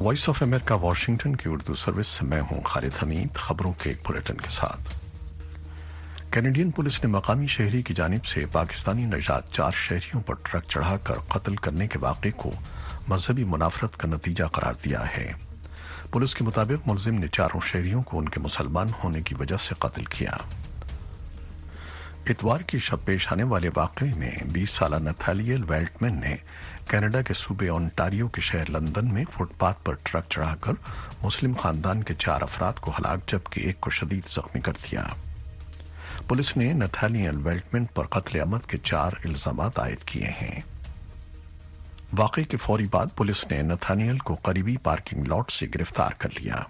Voice of America Washington की Urdu service से मैं हूं खालिद हमीद। खबरों के एक बुलेटिन के साथ। कैनेडियन पुलिस ने मकामी शहरी की जानिब से पाकिस्तानी नजात 4 शहरियों पर ट्रक चढ़ाकर कत्ल करने के वाक़े को मजहबी मुनाफरत का नतीजा करार दिया है। पुलिस के मुताबिक मुलजिम ने 4 शहरियों को उनके मुसलमान होने की वजह से कत्ल किया। इतवार की शब पेश आने वाले वाक़े में 20 साल नथालियल वेल्टमैन ने कनाडा के सूबे ओंटारियो के शहर लंदन में फुटपाथ पर ट्रक चढ़ाकर मुस्लिम खानदान के 4 अफराद को हलाक जबकि एक को शदीद जख्मी कर दिया। पुलिस ने नथालियल वेल्टमैन पर कत्ल अमद के 4 इल्जामात आयद किए हैं। वाक़े के फौरी बाद पुलिस ने नथानियल को करीबी पार्किंग लॉट से गिरफ्तार कर लिया।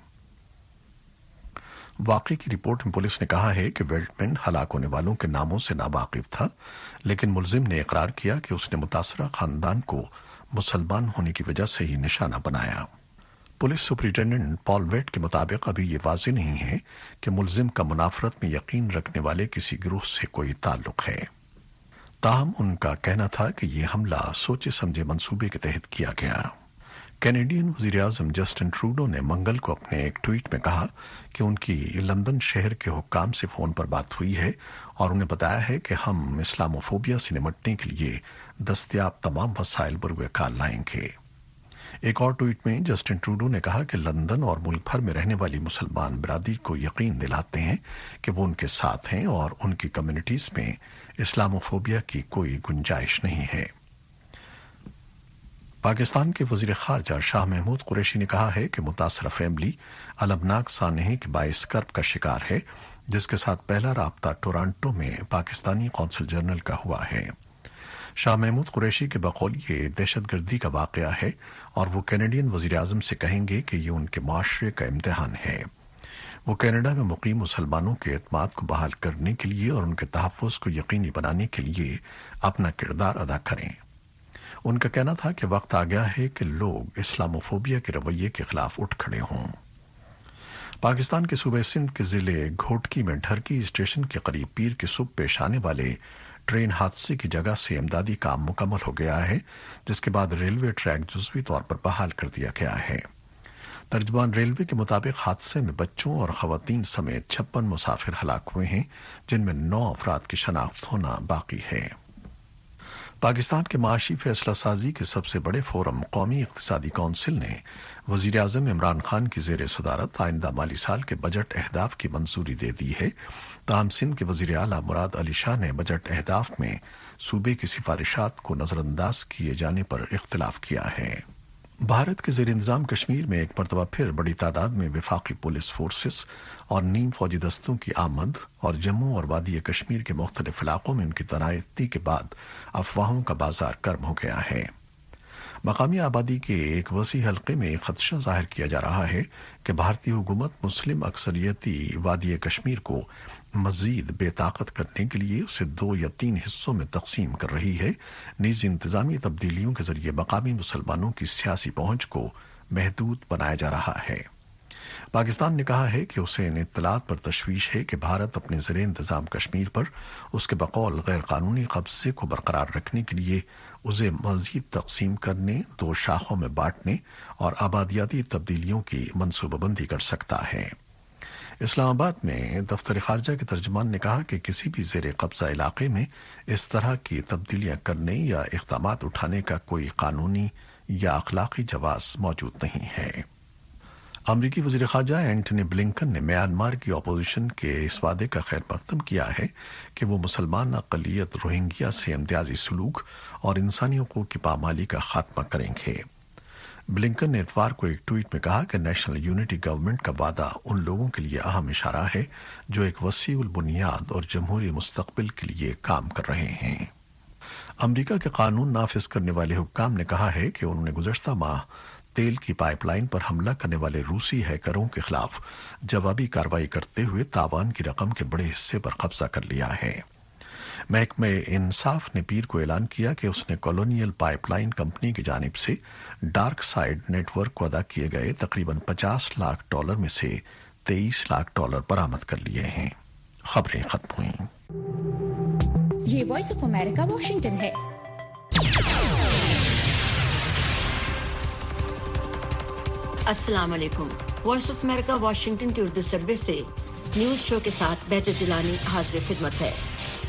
वाक़े की रिपोर्ट में पुलिस ने कहा है कि वेल्टमैन हलाक होने वालों के नामों से नावाकिफ था, लेकिन मुलजिम ने इकरार किया कि उसने मुतासरा खानदान को मुसलमान होने की वजह से ही निशाना बनाया। पुलिस सुपरिटेंडेंट पॉल वेट के मुताबिक अभी ये वाज़ेह नहीं है कि मुलजिम का मुनाफरत में यकीन रखने वाले किसी गिरोह से कोई ताल्लुक है। ताहम उनका कहना था कि यह हमला सोचे समझे मंसूबे के तहत किया गया। कैनेडियन वज़ीर-ए-आज़म जस्टिन ट्रूडो ने मंगल को अपने एक ट्वीट में कहा कि उनकी लंदन शहर के हुक्काम से फोन पर बात हुई है और उन्हें बताया है कि हम इस्लामोफोबिया से निपटने के लिए दस्तयाब तमाम वसाइल बरूए कार लाएंगे। एक और ट्वीट में जस्टिन ट्रूडो ने कहा कि लंदन और मुल्क भर में रहने वाली मुसलमान बिरादरी को यकीन दिलाते हैं कि वो उनके साथ हैं और उनकी कम्युनिटीज में इस्लामोफोबिया की कोई गुंजाइश नहीं है। पाकिस्तान के वजीर खारजा शाह महमूद कुरैशी ने कहा है कि मुतासरा फैमिली अलमनाक सानहे के बाइस कर्ब का शिकार है, जिसके साथ पहला राब्ता टोरंटो में पाकिस्तानी कौंसल जनरल का हुआ है। शाह महमूद कुरैशी के बकौल ये दहशतगर्दी का वाकया है और वो कैनेडियन वजीर आजम से कहेंगे कि ये उनके माशरे का इम्तिहान है। वो कनाडा में मुकीम मुसलमानों के एतमाद को बहाल करने के लिए और उनके तहफ़्फ़ुज़ को यकीनी बनाने के लिए अपना किरदार अदा करें। उनका कहना था कि वक्त आ गया है कि लोग इस्लामोफोबिया के रवैये के खिलाफ उठ खड़े हों। पाकिस्तान के सूबे सिंध के जिले घोटकी में ढरकी स्टेशन के करीब पीर की सुबह पेश आने वाले ट्रेन हादसे की जगह से इमदादी काम मुकम्मल हो गया है, जिसके बाद रेलवे ट्रैक जुज़वी तौर पर बहाल कर दिया गया है। तर्जुमान रेलवे के मुताबिक हादसे में बच्चों और खवातीन समेत 56 मुसाफिर हलाक हुए हैं, जिनमें 9 अफराद की शनाख्त होना बाकी है। पाकिस्तान के माशी फैसला साजी के सबसे बड़े फोरम कौमी इक़्तिसादी कौंसिल ने वज़ीर आज़म इमरान खान की ज़ेर सदारत आइंदा माली साल के बजट अहदाफ की मंजूरी दे दी है। ताहम सिंध के वज़ीर आला मुराद अली शाह ने बजट अहदाफ में सूबे की सिफारिशात को नज़रअंदाज किए जाने पर इख्तिलाफ किया है। भारत के ज़ेर इंतज़ाम कश्मीर में एक मरतबा फिर बड़ी तादाद में वफाकी पुलिस फोर्सेस और नीम फौजी दस्तों की आमद और जम्मू और वादी कश्मीर के मुख्तलिफ इलाकों में उनकी तैनाती के बाद अफवाहों का बाजार गर्म हो गया है। मकामी आबादी के एक वसी हल्के में खदशा जाहिर किया जा रहा है कि भारतीय हुकूमत मुस्लिम अक्सरियती वादी कश्मीर को मजीद बेताकत करने के लिए उसे 2 या 3 हिस्सों में तकसीम कर रही है। निजी इंतजामी तब्दीलियों के जरिए मकामी मुसलमानों की सियासी पहुंच को महदूद बनाया जा रहा है। पाकिस्तान ने कहा है कि उसे इन इत्तलात पर तशवीश है कि भारत अपने ज़ेर इंतजाम कश्मीर पर उसके बकौल गैर कानूनी कब्जे को बरकरार रखने के लिए उसे मजीद तकसीम करने, 2 शाखों में बांटने और आबादियाती तब्दीलियों की मनसूबाबंदी कर सकता है। इस्लामाबाद में दफ्तर खारजा के तर्जुमान ने कहा कि किसी भी ज़ेर कब्जा इलाके में इस तरह की तब्दीलियां करने या इक़दामात उठाने का कोई कानूनी या अखलाकी जवाज़ मौजूद नहीं है। अमरीकी वज़ीर ख़ारजा एंटनी ब्लिंकन ने म्यांमार की अपोजिशन के इस वादे का खैर मकदम किया है कि वो मुसलमान अक़लियत रोहिंग्या से इम्तियाजी सलूक और इंसानी हुकूक़ की पामाली का खात्मा करेंगे। ब्लिंकन ने इतवार को एक ट्वीट में कहा कि नेशनल यूनिटी गवर्नमेंट का वादा उन लोगों के लिए अहम इशारा है जो एक वसीउल बुनियाद और जमहूरी मुस्तक़बिल के लिए काम कर रहे हैं। अमरीका के कानून नाफिज करने वाले हुक्काम ने कहा है कि उन्होंने गुज़श्ता माह तेल की पाइपलाइन पर हमला करने वाले रूसी हैकरों के खिलाफ जवाबी कार्रवाई करते हुए तावान की रकम के बड़े हिस्से पर कब्जा कर लिया है। महकमे इंसाफ ने पीर को ऐलान किया कि उसने कॉलोनियल पाइपलाइन कंपनी की जानिब से डार्क साइड नेटवर्क को अदा किए गए तकरीबन $50 लाख में से $23 लाख बरामद कर लिए हैं। खबरें खत्म हुई। ये वॉइस ऑफ अमेरिका वाशिंगटन है। السلام علیکم۔ وائس آف امریکہ واشنگٹن کی اردو سروس سے نیوز شو کے ساتھ بہجت جیلانی حاضر خدمت ہے۔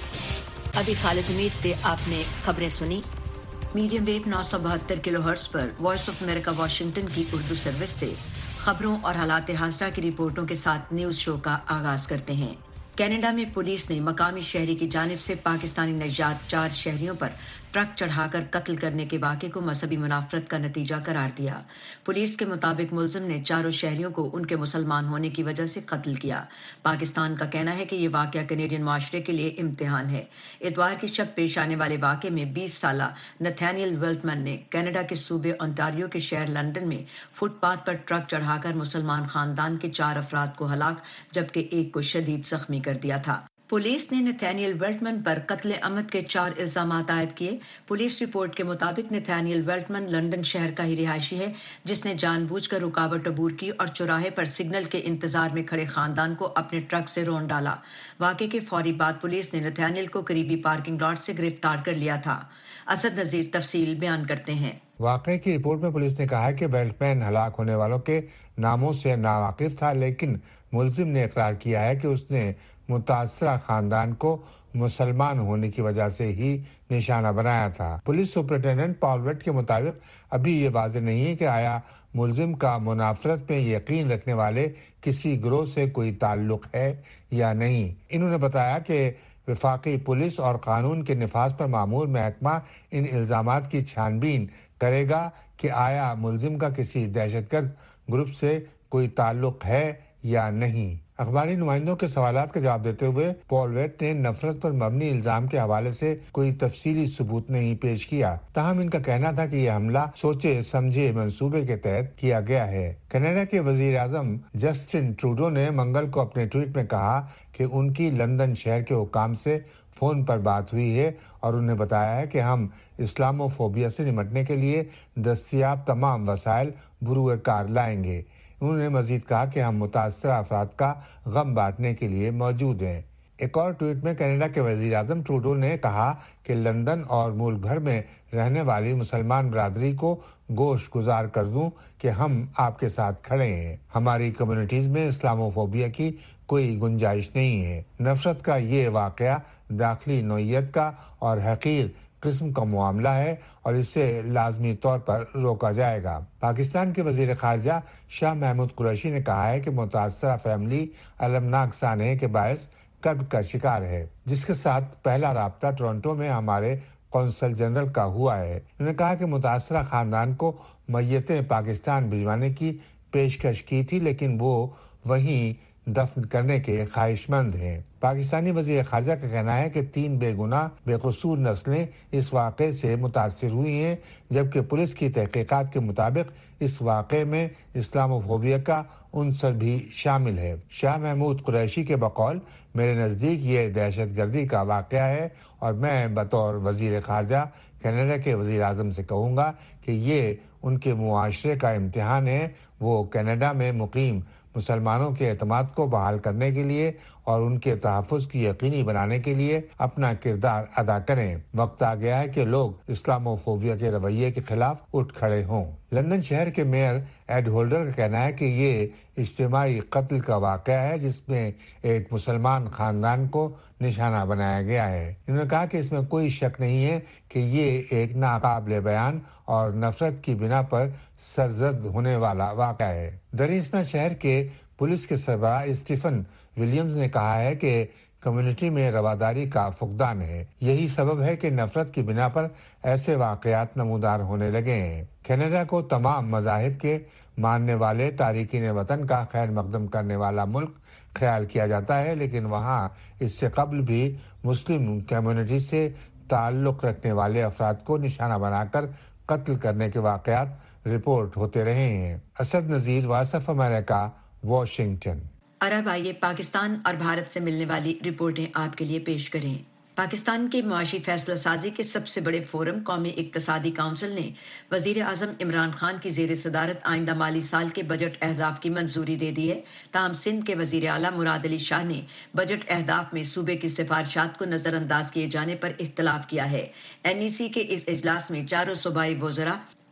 ابھی خالد حمید سے آپ نے خبریں سنی۔ میڈیم ویو 972 کلو ہرٹز پر وائس آف امریکہ واشنگٹن کی اردو سروس سے خبروں اور حالات حاضرہ کی رپورٹوں کے ساتھ نیوز شو کا آغاز کرتے ہیں۔ کینیڈا میں پولیس نے مقامی شہری کی جانب سے پاکستانی نژاد 4 شہریوں پر ٹرک چڑھا کر قتل کرنے کے واقعے کو مذہبی منافرت کا نتیجہ قرار دیا۔ پولیس کے مطابق ملزم نے چاروں شہریوں کو ان کے مسلمان ہونے کی وجہ سے قتل کیا۔ پاکستان کا کہنا ہے کہ یہ واقعہ کینیڈین معاشرے کے لیے امتحان ہے۔ اتوار کی شب پیش آنے والے واقعے میں 20 سالہ نتھانیل ویلٹمن نے کینیڈا کے صوبے ontario کے شہر لندن میں فٹ پاتھ پر ٹرک چڑھا کر مسلمان خاندان کے 4 افراد کو ہلاک جبکہ ایک کو شدید زخمی کر دیا تھا۔ پولیس نے نتھانیل ویلٹمن پر قتل عمد کے 4 الزامات عائد کیے۔ پولیس رپورٹ کے مطابق نتھانیل ویلٹمن لندن شہر کا ہی رہائشی ہے جس نے جان بوجھ کر رکاوٹ عبور کی اور چوراہے پر سگنل کے انتظار میں کھڑے خاندان کو اپنے ٹرک سے رون ڈالا۔ واقعے کے فوری بعد پولیس نے نتھانیل کو قریبی پارکنگ لاٹ سے گرفتار کر لیا تھا۔ اسد نذیر تفصیل بیان کرتے ہیں۔ واقعے کی رپورٹ میں پولیس نے کہا ہے کہ ویلٹمین ہلاک ہونے والوں کے ناموں سے ناواقف تھا، لیکن ملزم نے اقرار کیا ہے کہ اس نے متاثرہ خاندان کو مسلمان ہونے کی وجہ سے ہی نشانہ بنایا تھا۔ پولیس سپرنٹینڈنٹ پال ویٹ کے مطابق ابھی یہ واضح نہیں ہے کہ آیا ملزم کا منافرت میں یقین رکھنے والے کسی گروہ سے کوئی تعلق ہے یا نہیں۔ انہوں نے بتایا کہ وفاقی پولیس اور قانون کے نفاذ پر مامور محکمہ ان الزامات کی چھان بین کرے گا کہ آیا ملزم کا کسی دہشت گرد گروپ سے کوئی تعلق ہے یا نہیں۔ اخباری نمائندوں کے سوالات کا جواب دیتے ہوئے پال ویٹ نے نفرت پر مبنی الزام کے حوالے سے کوئی تفصیلی ثبوت نہیں پیش کیا، تاہم ان کا کہنا تھا کہ یہ حملہ سوچے سمجھے منصوبے کے تحت کیا گیا ہے۔ کینیڈا کے وزیر اعظم جسٹن ٹروڈو نے منگل کو اپنے ٹویٹ میں کہا کہ ان کی لندن شہر کے حکام سے فون پر بات ہوئی ہے اور انہیں بتایا ہے کہ ہم اسلامو فوبیا سے نمٹنے کے لیے دستیاب تمام وسائل بروئے کار لائیں گے۔ انہوں نے مزید کہا کہ ہم متاثرہ افراد کا غم بانٹنے کے لیے موجود ہیں۔ ایک اور ٹویٹ میں کینیڈا کے وزیر اعظم ٹروڈو نے کہا کہ لندن اور ملک بھر میں رہنے والی مسلمان برادری کو گوش گزار کر دوں کہ ہم آپ کے ساتھ کھڑے ہیں۔ ہماری کمیونٹیز میں اسلامو فوبیا کی کوئی گنجائش نہیں ہے۔ نفرت کا یہ واقعہ داخلی نوعیت کا اور حقیر قسم کا معاملہ ہے اور اسے لازمی طور پر روکا جائے گا۔ پاکستان کے وزیر خارجہ شاہ محمود قریشی نے کہا ہے کہ متاثرہ فیملی المناک سانحے کے باعث کرب کا شکار ہے، جس کے ساتھ پہلا رابطہ ٹورنٹو میں ہمارے قونصل جنرل کا ہوا ہے۔ انہوں نے کہا کہ متاثرہ خاندان کو میتیں پاکستان بھجوانے کی پیشکش کی تھی، لیکن وہ وہیں دفن کرنے کے خواہش مند ہیں۔ پاکستانی وزیر خارجہ کا کہنا ہے کہ 3 بے گناہ بے قصور نسلیں اس واقعے سے متاثر ہوئی ہیں، جبکہ پولیس کی تحقیقات کے مطابق اس واقعے میں اسلامو فوبیا کا عنصر بھی شامل ہے۔ شاہ محمود قریشی کے بقول میرے نزدیک یہ دہشت گردی کا واقعہ ہے اور میں بطور وزیر خارجہ کینیڈا کے وزیر اعظم سے کہوں گا کہ یہ ان کے معاشرے کا امتحان ہے۔ وہ کینیڈا میں مقیم مسلمانوں کے اعتماد کو بحال کرنے کے لیے اور ان کے تحفظ کی یقینی بنانے کے لیے اپنا کردار ادا کریں۔ وقت آ گیا ہے کہ لوگ اسلامو فوبیا کے رویے کے خلاف اٹھ کھڑے ہوں۔ لندن شہر کے میئر ایڈ ہولڈر کا کہنا ہے کہ یہ اجتماعی قتل کا واقعہ ہے جس میں ایک مسلمان خاندان کو نشانہ بنایا گیا ہے۔ انہوں نے کہا کہ اس میں کوئی شک نہیں ہے کہ یہ ایک ناقابل بیان اور نفرت کی بنا پر سرزد ہونے والا واقعہ ہے۔ دریسنا شہر کے پولیس کے سربراہ اسٹیفن ولیمز نے کہا ہے کہ کمیونٹی میں رواداری کا فقدان ہے، یہی سبب ہے کہ نفرت کی بنا پر ایسے واقعات نمودار ہونے لگے ہیں۔ کینیڈا کو تمام مذاہب کے ماننے والے تارکین وطن کا خیر مقدم کرنے والا ملک خیال کیا جاتا ہے، لیکن وہاں اس سے قبل بھی مسلم کمیونٹی سے تعلق رکھنے والے افراد کو نشانہ بنا کر قتل کرنے کے واقعات رپورٹ ہوتے رہے ہیں۔ Asad Nazir, voice of America, Washington. عرب آئیے پاکستان اور بھارت سے ملنے والی رپورٹیں آپ کے لیے پیش کریں۔ پاکستان کے معاشی فیصلہ سازی کے سب سے بڑے فورم قومی اقتصادی کونسل نے وزیر اعظم عمران خان کی زیر صدارت آئندہ مالی سال کے بجٹ اہداف کی منظوری دے دی ہے، تاہم سندھ کے وزیر اعلیٰ مراد علی شاہ نے بجٹ اہداف میں صوبے کی سفارشات کو نظر انداز کیے جانے پر اختلاف کیا ہے۔ NEC کے اس اجلاس میں چاروں صوبائی وزراء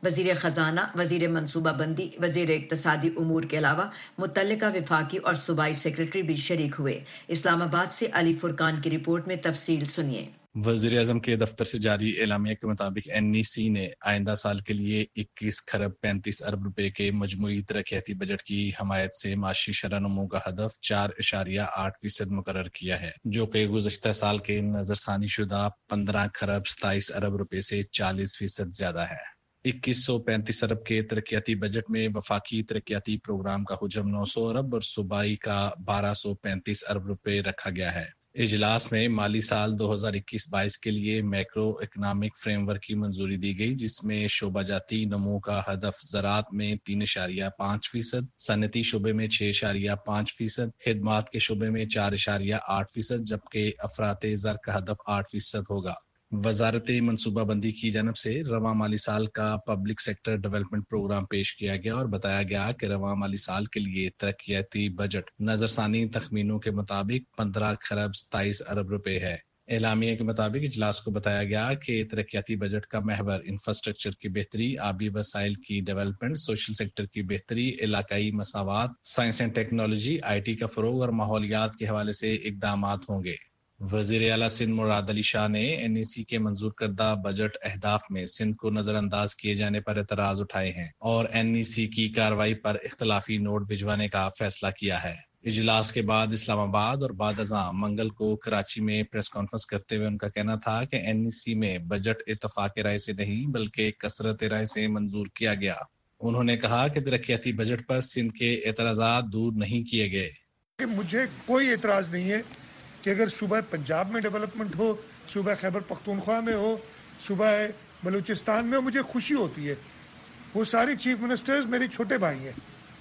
وزیر خزانہ، وزیر منصوبہ بندی، وزیر اقتصادی امور کے علاوہ متعلقہ وفاقی اور صوبائی سیکرٹری بھی شریک ہوئے۔ اسلام آباد سے علی فرقان کی رپورٹ میں تفصیل سنیے۔ وزیر اعظم کے دفتر سے جاری اعلامیہ کے مطابق NEC نے آئندہ سال کے لیے 21 خرب 35 ارب روپے کے مجموعی ترقیاتی بجٹ کی حمایت سے معاشی شرح نمو کا ہدف 4.8% مقرر کیا ہے، جو کہ گزشتہ سال کے نظر ثانی شدہ 15 خرب 27 ارب روپے سے 40% زیادہ ہے۔ 2135 ارب کے ترقیاتی بجٹ میں وفاقی ترقیاتی پروگرام کا حجم 900 ارب اور صوبائی کا 1235 ارب روپے رکھا گیا ہے۔ اجلاس میں مالی سال 2021-22 کے لیے میکرو اکنامک فریم ورک کی منظوری دی گئی، جس میں شعبہ جاتی نمو کا ہدف زراعت میں 3.5%، صنعتی شعبے میں 6.5%، خدمات کے شعبے میں 4.8%، جبکہ افراط زر کا ہدف 8% ہوگا۔ وزارت منصوبہ بندی کی جانب سے رواں مالی سال کا پبلک سیکٹر ڈیولپمنٹ پروگرام پیش کیا گیا اور بتایا گیا کہ رواں مالی سال کے لیے ترقیاتی بجٹ نظر ثانی تخمینوں کے مطابق 15 خرب 27 ارب روپے ہے۔ اعلامیہ کے مطابق اجلاس کو بتایا گیا کہ ترقیاتی بجٹ کا محور انفراسٹرکچر کی بہتری، آبی وسائل کی ڈیولپمنٹ، سوشل سیکٹر کی بہتری، علاقائی مساوات، سائنس اینڈ ٹیکنالوجی، IT کا فروغ اور ماحولیات کے حوالے سے اقدامات ہوں گے۔ وزیر اعلیٰ سندھ مراد علی شاہ نے NEC کے منظور کردہ بجٹ اہداف میں سندھ کو نظر انداز کیے جانے پر اعتراض اٹھائے ہیں اور NEC کی کارروائی پر اختلافی نوٹ بھجوانے کا فیصلہ کیا ہے۔ اجلاس کے بعد اسلام آباد اور بعد ازاں منگل کو کراچی میں پریس کانفرنس کرتے ہوئے ان کا کہنا تھا کہ NEC میں بجٹ اتفاق رائے سے نہیں بلکہ کثرت رائے سے منظور کیا گیا۔ انہوں نے کہا کہ ترقیاتی بجٹ پر سندھ کے اعتراضات دور نہیں کیے گئے۔ مجھے کوئی اعتراض نہیں ہے کہ اگر صوبہ پنجاب میں ڈیولپمنٹ ہو، صوبہ خیبر پختونخوا میں ہو، صوبہ بلوچستان میں ہو، مجھے خوشی ہوتی ہے۔ وہ سارے چیف منسٹرز میرے چھوٹے بھائی ہیں،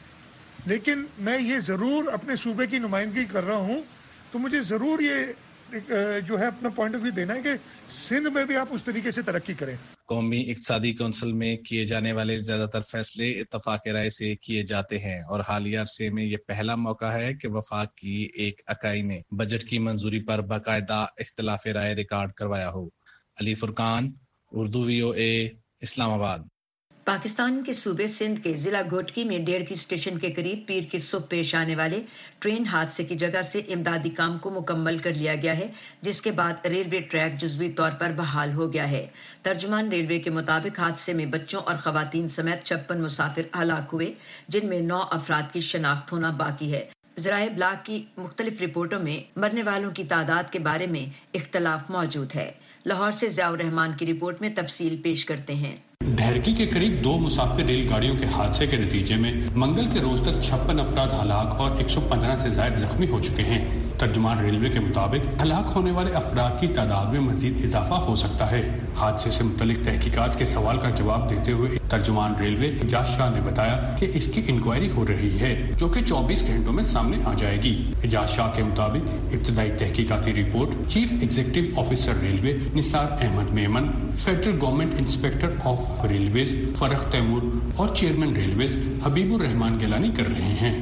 لیکن میں یہ ضرور اپنے صوبے کی نمائندگی کر رہا ہوں، تو مجھے ضرور یہ جو ہے اپنا پوائنٹ آف ویو دینا ہے کہ سندھ میں بھی آپ اس طریقے سے ترقی کریں۔ قومی اقتصادی کونسل میں کیے جانے والے زیادہ تر فیصلے اتفاق رائے سے کیے جاتے ہیں اور حالیہ عرصے میں یہ پہلا موقع ہے کہ وفاق کی ایک اکائی نے بجٹ کی منظوری پر باقاعدہ اختلاف رائے ریکارڈ کروایا ہو۔ علی فرقان، اردو VOA، اسلام آباد۔ پاکستان کے صوبے سندھ کے ضلع گھوٹکی میں ڈیرکی اسٹیشن کے قریب پیر کی صبح پیش آنے والے ٹرین حادثے کی جگہ سے امدادی کام کو مکمل کر لیا گیا ہے، جس کے بعد ریلوے ٹریک جزوی طور پر بحال ہو گیا ہے۔ ترجمان ریلوے کے مطابق حادثے میں بچوں اور خواتین سمیت 56 مسافر ہلاک ہوئے، جن میں 9 افراد کی شناخت ہونا باقی ہے۔ ذرائع ابلاغ کی مختلف رپورٹوں میں مرنے والوں کی تعداد کے بارے میں اختلاف موجود ہے۔ لاہور سے ضیاء الرحمان کی رپورٹ میں تفصیل پیش کرتے ہیں۔ ڈھیرکی کے قریب 2 مسافر ریل گاڑیوں کے حادثے کے نتیجے میں منگل کے روز تک 56 افراد ہلاک اور 115 سے زائد زخمی ہو چکے ہیں۔ ترجمان ریلوے کے مطابق ہلاک ہونے والے افراد کی تعداد میں مزید اضافہ ہو سکتا ہے۔ حادثے سے متعلق تحقیقات کے سوال کا جواب دیتے ہوئے ترجمان ریلوے اعجاز شاہ نے بتایا کہ اس کی انکوائری ہو رہی ہے، جو کہ 24 گھنٹوں میں سامنے آ جائے گی۔ اعجاز شاہ کے مطابق ابتدائی تحقیقاتی report chief executive officer railway Nisar Ahmed Memon, federal government inspector of railways Farrukh Taimur اور چیئرمین ریلویز حبیب الرحمان گیلانی کر رہے ہیں۔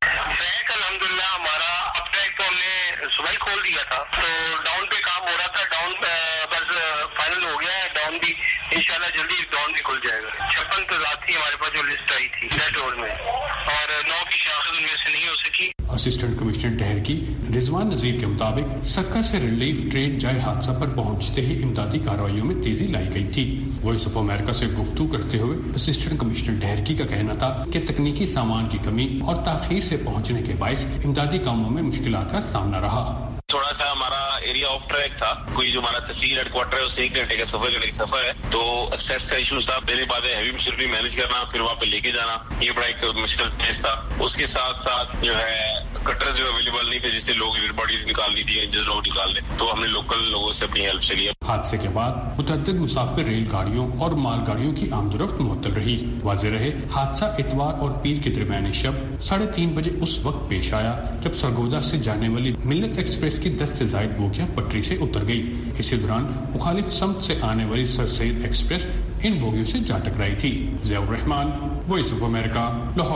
الحمدللہ ہمارا اب ٹریک تو ہم نے صبح کھول دیا تھا، تو ڈاؤن پہ کام ہو رہا تھا، ڈاؤن بس فائنل ہو گیا ہے، ڈاؤن بھی انشاءاللہ جلدی ڈاؤن بھی کھل جائے گا۔ 56 تعداد تھی ہمارے پاس جو لسٹ آئی تھی ڈیڈ روڈ میں، اور 9 کی شاخص ان میں سے نہیں ہو سکی۔ اسسٹنٹ کمشنر ڈھیرکی رضوان نذیر کے مطابق سکر سے ریلیف ٹرین جائے حادثہ پر پہنچتے ہی امدادی کارروائیوں میں تیزی لائی گئی تھی۔ وائس آف امریکہ سے گفتگو کرتے ہوئے اسسٹنٹ کمشنر ڈھیرکی کا کہنا تھا کہ تکنیکی سامان کی کمی اور تاخیر سے پہنچنے کے باعث امدادی کاموں میں مشکلات کا سامنا رہا۔ تھوڑا سا ہمارا ایریا آف ٹریک تھا، کوئی جو ہمارا تحصیل ہیڈ کوارٹر ہے اس سے 1 گھنٹے کا سفر ہے، تو ایکسیس کا ایشو تھا۔ پہلے بات ہے ہیوی مشینری مینج کرنا، پھر وہاں پہ لے کے جانا، یہ بڑا ایک مشکل فیس تھا۔ اس کے ساتھ ساتھ جو ہے کٹرز جو اویلیبل نہیں تھے جس سے لوگ ڈیڈ باڈیز نکالنی تھی، انجز لوگ نکالنے تھے، تو ہم نے لوکل لوگوں سے اپنی ہیلپ سے لیا۔ حادثے کے بعد متعدد مسافر ریل گاڑیوں اور مال گاڑیوں کی آمد و رفت معطل رہی۔ واضح رہے حادثہ اتوار اور پیر کے درمیان شب 3:30 بجے اس وقت پیش آیا جب سرگودا سے جانے والی ملت ایکسپریس کی 10 سے زائد بوگیاں پٹری سے اتر گئی۔ اسی دوران مخالف سمت سے آنے والی سر سید ایکسپریس ان بوگیوں سے جا ٹکرائی تھی۔ Zia ur Rehman, voice of America, Lahore.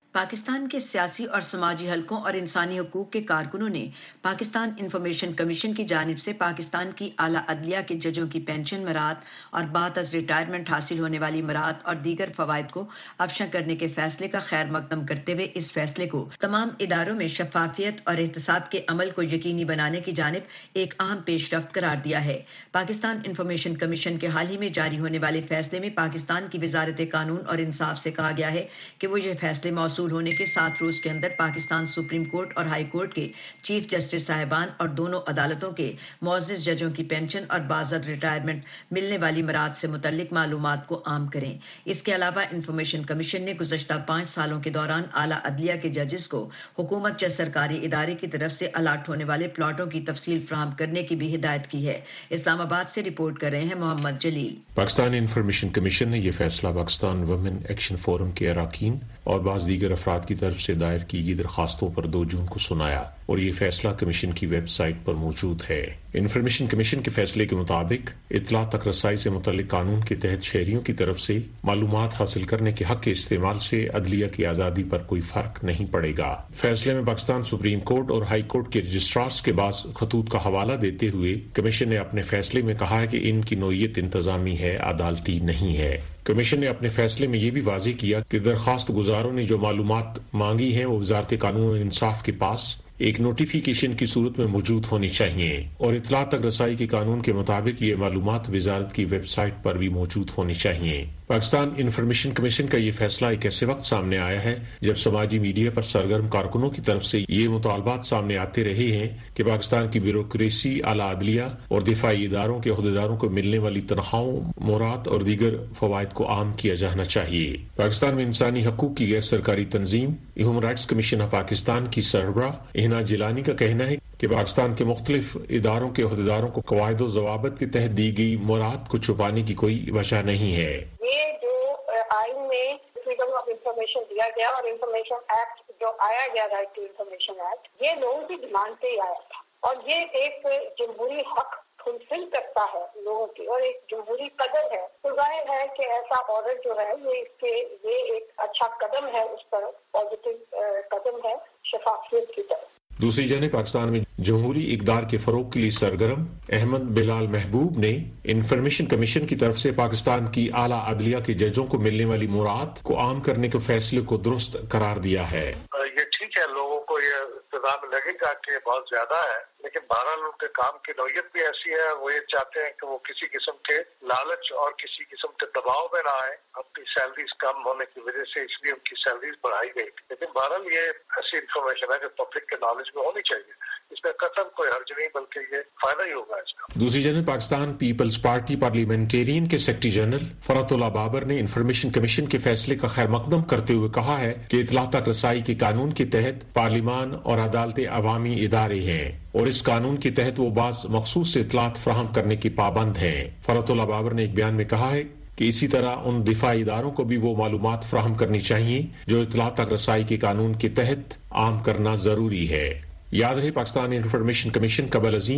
Pakistan کے سیاسی اور سماجی حلقوں اور انسانی حقوق کے کارکنوں نے پاکستان انفارمیشن کمیشن کی جانب سے پاکستان کی اعلیٰ عدلیہ کے ججوں کی پینشن مراعات اور بعد از ریٹائرمنٹ حاصل ہونے والی مراعات اور دیگر فوائد کو افشاں کرنے کے فیصلے کا خیر مقدم کرتے ہوئے اس فیصلے کو تمام اداروں میں شفافیت اور احتساب کے عمل کو یقینی بنانے کی جانب ایک اہم پیش رفت قرار دیا ہے۔ پاکستان انفارمیشن کمیشن کے حال ہی میں جاری ہونے والے فیصلے میں پاکستان کی وزارت قانون اور انصاف سے کہا گیا ہے کہ وہ یہ فیصلے موصول ہونے کے 7 روز کے اندر پاکستان سپریم کورٹ اور ہائی کورٹ کے چیف جسٹس صاحبان اور دونوں عدالتوں کے معزز ججوں کی پینشن اور باضابطہ ریٹائرمنٹ ملنے والی مراعات سے متعلق معلومات کو عام کریں۔ اس کے علاوہ انفارمیشن کمیشن نے گزشتہ 5 سالوں کے دوران اعلیٰ عدلیہ کے ججز کو حکومت یا سرکاری ادارے کی طرف سے الاٹ ہونے والے پلاٹوں کی تفصیل فراہم کرنے کی بھی ہدایت کی ہے۔ اسلام آباد سے رپورٹ کر رہے ہیں محمد جلیل۔ پاکستان انفارمیشن کمیشن نے یہ فیصلہ پاکستان ویمن ایکشن فورم کے اراکین اور بعض دیگر افراد کی طرف سے دائر کی گئی درخواستوں پر 2 جون کو سنایا اور یہ فیصلہ کمیشن کی ویب سائٹ پر موجود ہے۔ انفارمیشن کمیشن کے فیصلے کے مطابق اطلاع تک رسائی سے متعلق قانون کے تحت شہریوں کی طرف سے معلومات حاصل کرنے کے حق کے استعمال سے عدلیہ کی آزادی پر کوئی فرق نہیں پڑے گا۔ فیصلے میں پاکستان سپریم کورٹ اور ہائی کورٹ کے رجسٹرارز کے بعض خطوط کا حوالہ دیتے ہوئے کمیشن نے اپنے فیصلے میں کہا ہے کہ ان کی نوعیت انتظامی ہے، عدالتی نہیں ہے۔ کمیشن نے اپنے فیصلے میں یہ بھی واضح کیا کہ درخواست گزاروں نے جو معلومات مانگی ہیں وہ وزارت قانون اور انصاف کے پاس ایک نوٹیفیکیشن کی صورت میں موجود ہونی چاہیے اور اطلاع تک رسائی کے قانون کے مطابق یہ معلومات وزارت کی ویب سائٹ پر بھی موجود ہونی چاہیے۔ پاکستان انفارمیشن کمیشن کا یہ فیصلہ ایک ایسے وقت سامنے آیا ہے جب سماجی میڈیا پر سرگرم کارکنوں کی طرف سے یہ مطالبات سامنے آتے رہے ہیں کہ پاکستان کی بیوروکریسی، اعلیٰ عدلیہ اور دفاعی اداروں کے عہدیداروں کو ملنے والی تنخواہوں، مورات اور دیگر فوائد کو عام کیا جانا چاہیے۔ پاکستان میں انسانی حقوق کی غیر سرکاری تنظیم human rights commission of Pakistan کی سربراہ اہنا جیلانی کا کہنا ہے کہ پاکستان کے مختلف اداروں کے عہدیداروں کو قواعد و ضوابط کے تحت دی گئی مورات کو چھپانے کی کوئی وجہ نہیں ہے۔ یہ جو آئین میں فریڈم آف انفارمیشن دیا گیا اور انفارمیشن ایکٹ جو آیا گیا، رائٹ ٹو انفارمیشن ایکٹ، یہ لوگوں کی ڈیمانڈ پہ ہی آیا تھا اور یہ ایک جمہوری حق فلفل کرتا ہے لوگوں کی اور ایک جمہوری قدر ہے۔ تو ظاہر ہے کہ ایسا آرڈر جو ہے یہ ایک اچھا قدم ہے، اس پر پازیٹیو قدم ہے شفافیت کی طرف۔ دوسری جانب پاکستان میں جمہوری اقدار کے فروغ کے لیے سرگرم احمد بلال محبوب نے انفارمیشن کمیشن کی طرف سے پاکستان کی اعلیٰ عدلیہ کے ججوں کو ملنے والی مراعات کو عام کرنے کے فیصلے کو درست قرار دیا ہے۔ یہ ٹھیک ہے، لوگوں کو یہ ابتدا میں لگے گا کہ بہت زیادہ ہے، لیکن بہرحال ان کے کام کی نوعیت بھی ایسی ہے، وہ یہ چاہتے ہیں کہ وہ کسی قسم کے لالچ اور کسی قسم کے دباؤ میں نہ آئے اپنی سیلریز کم ہونے کی وجہ سے، اس لیے ان کی سیلریز بڑھائی گئی۔ لیکن بہرحال یہ ایسی انفارمیشن ہے جو پبلک کے نالج میں ہونی چاہیے، اس میں قطعاً کوئی حرج نہیں بلکہ یہ فائدہ ہی ہوگا اس کا۔ دوسری جانب پاکستان پیپلز پارٹی پارلیمنٹیرین کے سیکرٹری جنرل فرحت اللہ بابر نے انفارمیشن کمیشن کے فیصلے کا خیر مقدم کرتے ہوئے کہا ہے کہ اطلاع تک رسائی کے قانون کے تحت پارلیمان اور عدالتیں عوامی ادارے ہیں اور اس قانون کے تحت وہ بعض مخصوص اطلاعات فراہم کرنے کی پابند ہیں۔ فرحت اللہ بابر نے ایک بیان میں کہا ہے کہ اسی طرح ان دفاعی اداروں کو بھی وہ معلومات فراہم کرنی چاہیے جو اطلاع تک رسائی کے قانون کے تحت عام کرنا ضروری ہے۔ یاد رہے پاکستان انفارمیشن کمیشن قبل ازیں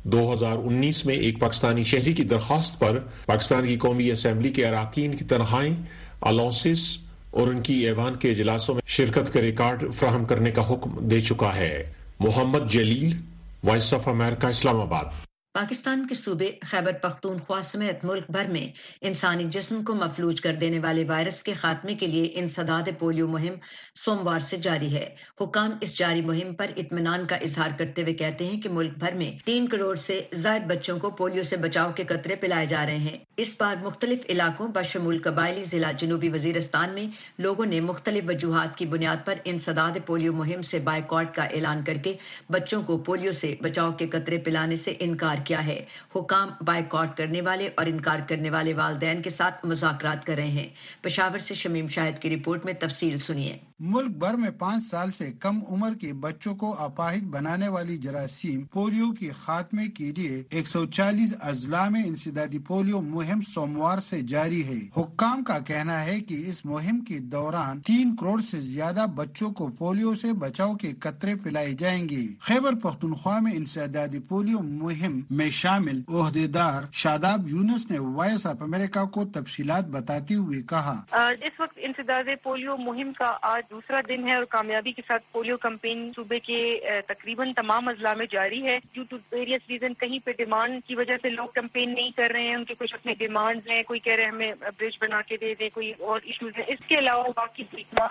2019 میں ایک پاکستانی شہری کی درخواست پر پاکستان کی قومی اسمبلی کے اراکین کی تنخواہیں، الاؤنسز اور ان کی ایوان کے اجلاسوں میں شرکت کا ریکارڈ فراہم کرنے کا حکم دے چکا ہے۔ محمد جلیل، وائس آف امریکہ، اسلام آباد۔ پاکستان کے صوبے خیبر پختونخوا سمیت ملک بھر میں انسانی جسم کو مفلوج کر دینے والے وائرس کے خاتمے کے لیے انسداد پولیو مہم سوموار سے جاری ہے۔ حکام اس جاری مہم پر اطمینان کا اظہار کرتے ہوئے کہتے ہیں کہ ملک بھر میں 3 کروڑ سے زائد بچوں کو پولیو سے بچاؤ کے قطرے پلائے جا رہے ہیں۔ اس بار مختلف علاقوں بشمول قبائلی ضلع جنوبی وزیرستان میں لوگوں نے مختلف وجوہات کی بنیاد پر انسداد پولیو مہم سے بائیکاٹ کا اعلان کر کے بچوں کو پولیو سے بچاؤ کے قطرے پلانے سے انکار کیا ہے۔ حکام بائیکاٹ کرنے والے اور انکار کرنے والے والدین کے ساتھ مذاکرات کر رہے ہیں۔ پشاور سے شمیم شاہد کی رپورٹ میں تفصیل سنیے۔ ملک بھر میں 5 سال سے کم عمر کے بچوں کو اپاہج بنانے والی جراثیم پولیو کے خاتمے کے لیے 140 اضلاع میں انسدادی پولیو مہم سوموار سے جاری ہے۔ حکام کا کہنا ہے کہ اس مہم کے دوران 3 کروڑ سے زیادہ بچوں کو پولیو سے بچاؤ کے قطرے پلائے جائیں گے۔ خیبر پختونخوا میں انسدادی پولیو مہم میں شامل عہدیدار شاداب یونس نے وائس آف امریکہ کو تفصیلات بتاتے ہوئے کہا، اس وقت انسداد پولیو مہم کا آج دوسرا دن ہے اور کامیابی کے ساتھ پولیو کمپین صوبے کے تقریباً تمام اضلاع میں جاری ہے. ڈیو ٹو ویریس ریزن کہیں پہ ڈیمانڈ کی وجہ سے لوگ کمپین نہیں کر رہے ہیں، ان کے کچھ اپنے ڈیمانڈز ہیں، کوئی کہہ رہے ہیں ہمیں برج بنا کے دے دیں، کوئی اور ایشوز ہیں. اس کے علاوہ باقی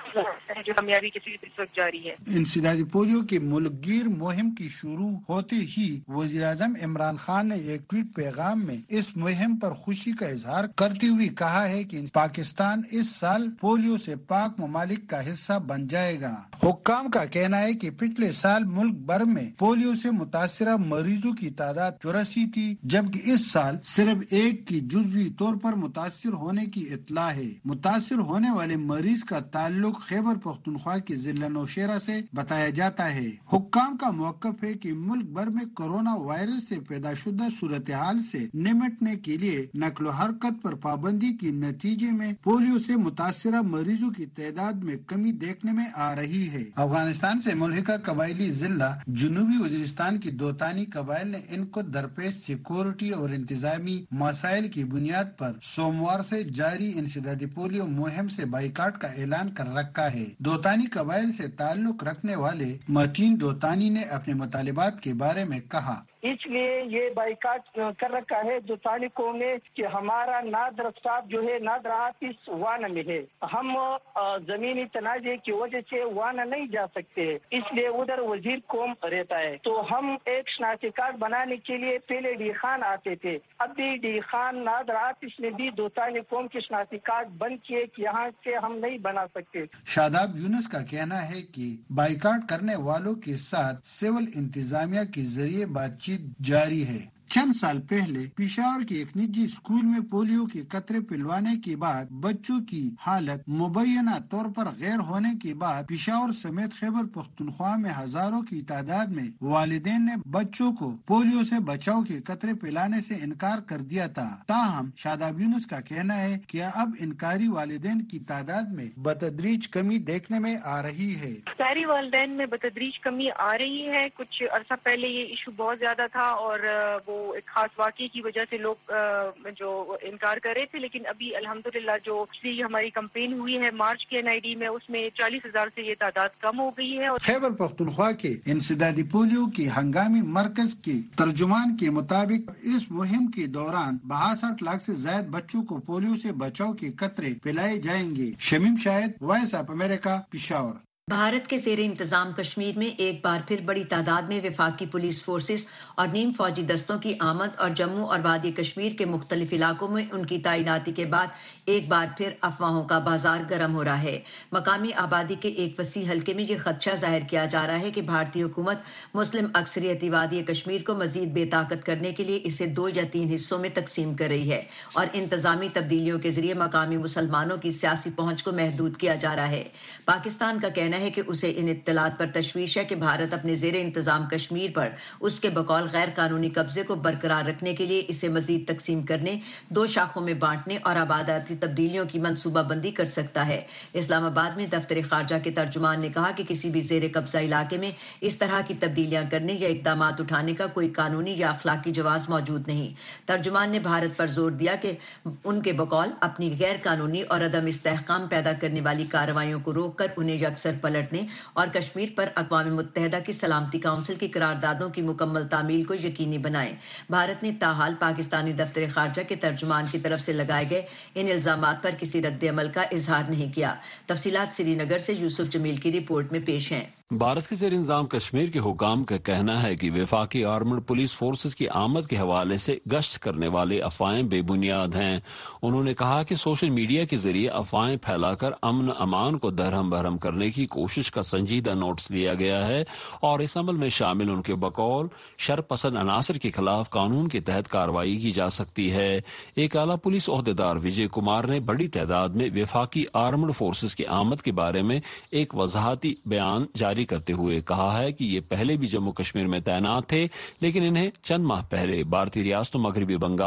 جو کامیابی کے ساتھ اس وقت جاری ہے. انسدادی پولیو کے ملک گیر مہم کی شروع ہوتے ہی وزیر اعظم عمران خان نے ایک ٹویٹ پیغام میں اس مہم پر خوشی کا اظہار کرتے ہوئے کہا ہے کہ پاکستان اس سال پولیو سے پاک ممالک کا حصہ بن جائے گا. حکام کا کہنا ہے کہ پچھلے سال ملک بھر میں پولیو سے متاثرہ مریضوں کی تعداد 84 تھی، جبکہ اس سال صرف ایک کی جزوی طور پر متاثر ہونے کی اطلاع ہے. متاثر ہونے والے مریض کا تعلق خیبر پختونخوا کے ضلع نوشہرہ سے بتایا جاتا ہے. حکام کا موقف ہے کہ ملک بھر میں کورونا وائرس سے پیدا شدہ صورتحال سے نمٹنے کے لیے نقل و حرکت پر پابندی کے نتیجے میں پولیو سے متاثرہ مریضوں کی تعداد میں کمی دیکھنے میں آ رہی ہے. افغانستان سے ملحقہ قبائلی ضلع جنوبی وزیرستان کی دوتانی قبائل نے ان کو درپیش سیکورٹی اور انتظامی مسائل کی بنیاد پر سوموار سے جاری انسدادی پولیو مہم سے بائیکاٹ کا اعلان کر رکھا ہے. دوتانی قبائل سے تعلق رکھنے والے متین دوتانی نے اپنے مطالبات کے بارے میں کہا، اس لیے یہ بائیکاٹ کر رکھا ہے دوتانی قوم نے کہ ہمارا نادر صاحب جو ہے نادر آتش وانا میں ہے، ہم زمینی تنازع کی وجہ سے وانا نہیں جا سکتے، اس لیے ادھر وزیر قوم رہتا ہے. تو ہم ایک شناختی کارڈ بنانے کے لیے پہلے ڈی خان آتے تھے، اب بھی ڈی خان نادر آتش نے بھی دوتانی قوم کے شناختی کارڈ بند کیے کہ یہاں سے ہم نہیں بنا سکتے. شاداب یونس کا کہنا ہے کہ بائیکاٹ کرنے والوں کے ساتھ سول انتظامیہ کے ذریعے بات چیت جاری ہے. چند سال پہلے پشاور کے ایک نجی اسکول میں پولیو کے قطرے پلوانے کے بعد بچوں کی حالت مبینہ طور پر غیر ہونے کے بعد پشاور سمیت خیبر پختونخوا میں ہزاروں کی تعداد میں والدین نے بچوں کو پولیو سے بچاؤ کے قطرے پلانے سے انکار کر دیا تھا. تاہم شاداب یونس کا کہنا ہے کہ اب انکاری والدین کی تعداد میں بتدریج کمی دیکھنے میں آ رہی ہے. ساری والدین میں بتدریج کمی آ رہی ہے. کچھ عرصہ پہلے یہ ایشو بہت زیادہ تھا اور وہ ایک خاص واقعے کی وجہ سے لوگ جو انکار کر رہے تھے، لیکن ابھی الحمدللہ جو ہماری کمپین ہوئی ہے مارچ کے NID میں، اس میں 40,000 سے یہ تعداد کم ہو گئی ہے. خیبر پختونخوا کے انسدادی پولیو کے ہنگامی مرکز کے ترجمان کے مطابق اس مہم کے دوران 62 لاکھ سے زائد بچوں کو پولیو سے بچاؤ کے قطرے پلائے جائیں گے. Shamim Shahid, voice of America, Peshawar. Bharat کے زیر انتظام کشمیر میں ایک بار پھر بڑی تعداد میں وفاقی پولیس فورسز اور نیم فوجی دستوں کی آمد اور جموں اور وادی کشمیر کے مختلف علاقوں میں ان کی تعیناتی کے بعد ایک بار پھر افواہوں کا بازار گرم ہو رہا ہے. مقامی آبادی کے ایک وسیع حلقے میں یہ خدشہ ظاہر کیا جا رہا ہے کہ بھارتی حکومت مسلم اکثریتی وادی کشمیر کو مزید بے طاقت کرنے کے لیے اسے 2 یا 3 حصوں میں تقسیم کر رہی ہے اور انتظامی تبدیلیوں کے ذریعے مقامی مسلمانوں کی سیاسی پہنچ کو محدود کیا جا رہا ہے. پاکستان کا کہنا ہے کہ اسے ان اطلاعات پر تشویش ہے کہ بھارت اپنے زیر انتظام کشمیر پر اس کے بقول غیر قانونی قبضے کو برقرار رکھنے کے لیے اسے مزید تقسیم کرنے، 2 شاخوں میں بانٹنے اور آبادیاتی تبدیلیوں کی منصوبہ بندی کر سکتا ہے. اسلام آباد میں دفتر خارجہ کے ترجمان نے کہا کہ کسی بھی زیر قبضہ علاقے میں اس طرح کی تبدیلیاں کرنے یا اقدامات اٹھانے کا کوئی قانونی یا اخلاقی جواز موجود نہیں. ترجمان نے بھارت پر زور دیا کہ ان کے بقول اپنی غیر قانونی اور عدم استحکام پیدا کرنے والی کارروائیوں کو روک کر انہیں یکسر پلٹنے اور کشمیر پر اقوام متحدہ کی سلامتی کونسل کی قراردادوں کی مکمل تعمیل کو یقینی بنائیں. بھارت نے تاحال پاکستانی دفتر خارجہ کے ترجمان کی طرف سے لگائے گئے ان الزامات پر کسی رد عمل کا اظہار نہیں کیا. تفصیلات سری نگر سے یوسف جمیل کی رپورٹ میں پیش ہیں. بھارت کے زیر انتظام کشمیر کے حکام کا کہنا ہے کہ وفاقی آرمڈ پولیس فورسز کی آمد کے حوالے سے گشت کرنے والے افواہیں بے بنیاد ہیں. انہوں نے کہا کہ سوشل میڈیا کے ذریعے افواہیں پھیلا کر امن امان کو درہم برہم کرنے کی کوشش کا سنجیدہ نوٹس لیا گیا ہے اور اس عمل میں شامل ان کے بقول شر پسند عناصر کے خلاف قانون کے تحت کارروائی کی جا سکتی ہے. ایک اعلیٰ پولیس عہدیدار وجے کمار نے بڑی تعداد میں وفاقی آرمڈ فورسز کی آمد کے بارے میں ایک وضاحتی بیان جاری کرتے ہوئے کہا ہے کہ یہ پہلے بھی جموں کشمیر میں تعینات تھے، لیکن انہیں چند ماہ پہلے بھارتی ریاستوں مغربی بنگال،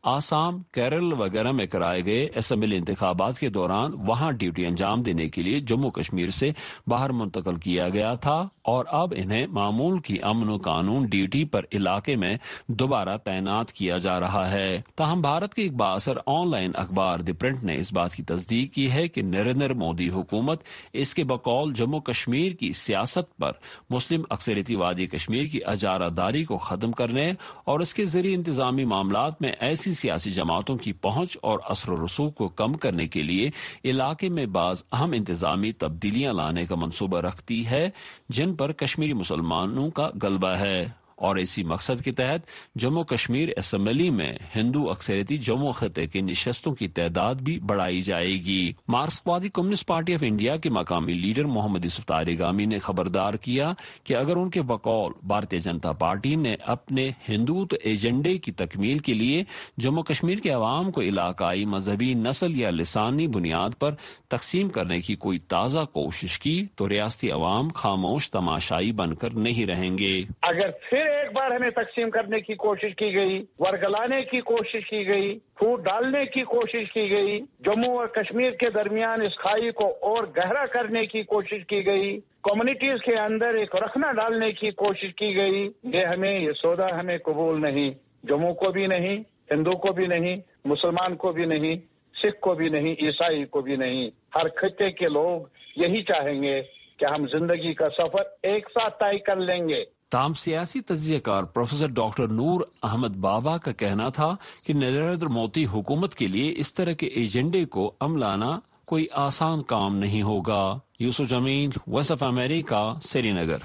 آسام، کیرل وغیرہ میں کرائے گئے اسمبلی انتخابات کے دوران وہاں ڈیوٹی انجام دینے کے لیے جموں کشمیر سے باہر منتقل کیا گیا تھا اور اب انہیں معمول کی امن و قانون ڈیوٹی پر علاقے میں دوبارہ تعینات کیا جا رہا ہے۔ تاہم بھارت کے ایک بااثر آن لائن اخبار دی پرنٹ نے اس بات کی تصدیق کی ہے کہ نریندر مودی حکومت اس کے بقول جموں کشمیر کی سیاست پر مسلم اکثریتی وادی کشمیر کی اجارہ داری کو ختم کرنے اور اس کے ذریعے انتظامی معاملات میں ایسی سیاسی جماعتوں کی پہنچ اور اثر و رسوخ کو کم کرنے کے لیے علاقے میں بعض اہم انتظامی تبدیلیاں لانے کا منصوبہ رکھتی ہے جن پر کشمیری مسلمانوں کا غلبہ ہے، اور اسی مقصد کے تحت جموں کشمیر اسمبلی میں ہندو اکثریتی جموں خطے کے نشستوں کی تعداد بھی بڑھائی جائے گی۔ مارکسوادی کمیونسٹ پارٹی آف انڈیا کے مقامی لیڈر محمد یوسف طارقامی نے خبردار کیا کہ اگر ان کے بقول بھارتیہ جنتا پارٹی نے اپنے ہندوتو ایجنڈے کی تکمیل کے لیے جموں کشمیر کے عوام کو علاقائی، مذہبی، نسل یا لسانی بنیاد پر تقسیم کرنے کی کوئی تازہ کوشش کی تو ریاستی عوام خاموش تماشائی بن کر نہیں رہیں گے۔ اگر پھر ایک بار ہمیں تقسیم کرنے کی کوشش کی گئی، ورگلانے کی کوشش کی گئی، پھوٹ ڈالنے کی کوشش کی گئی، جموں اور کشمیر کے درمیان اس کھائی کو اور گہرا کرنے کی کوشش کی گئی، کمیونٹیز کے اندر ایک رخنہ ڈالنے کی کوشش کی گئی، یہ سودا ہمیں قبول نہیں، جموں کو بھی نہیں، ہندو کو بھی نہیں، مسلمان کو بھی نہیں، سکھ کو بھی نہیں، عیسائی کو بھی نہیں۔ ہر خطے کے لوگ یہی چاہیں گے کہ ہم زندگی کا سفر ایک ساتھ طے کر لیں گے۔ تاہم سیاسی تجزیہ کار پروفیسر ڈاکٹر نور احمد بابا کا کہنا تھا کہ نریندر مودی حکومت کے لیے اس طرح کے ایجنڈے کو عملانا کوئی آسان کام نہیں ہوگا۔ Yousuf Jameel, voice of America, Srinagar.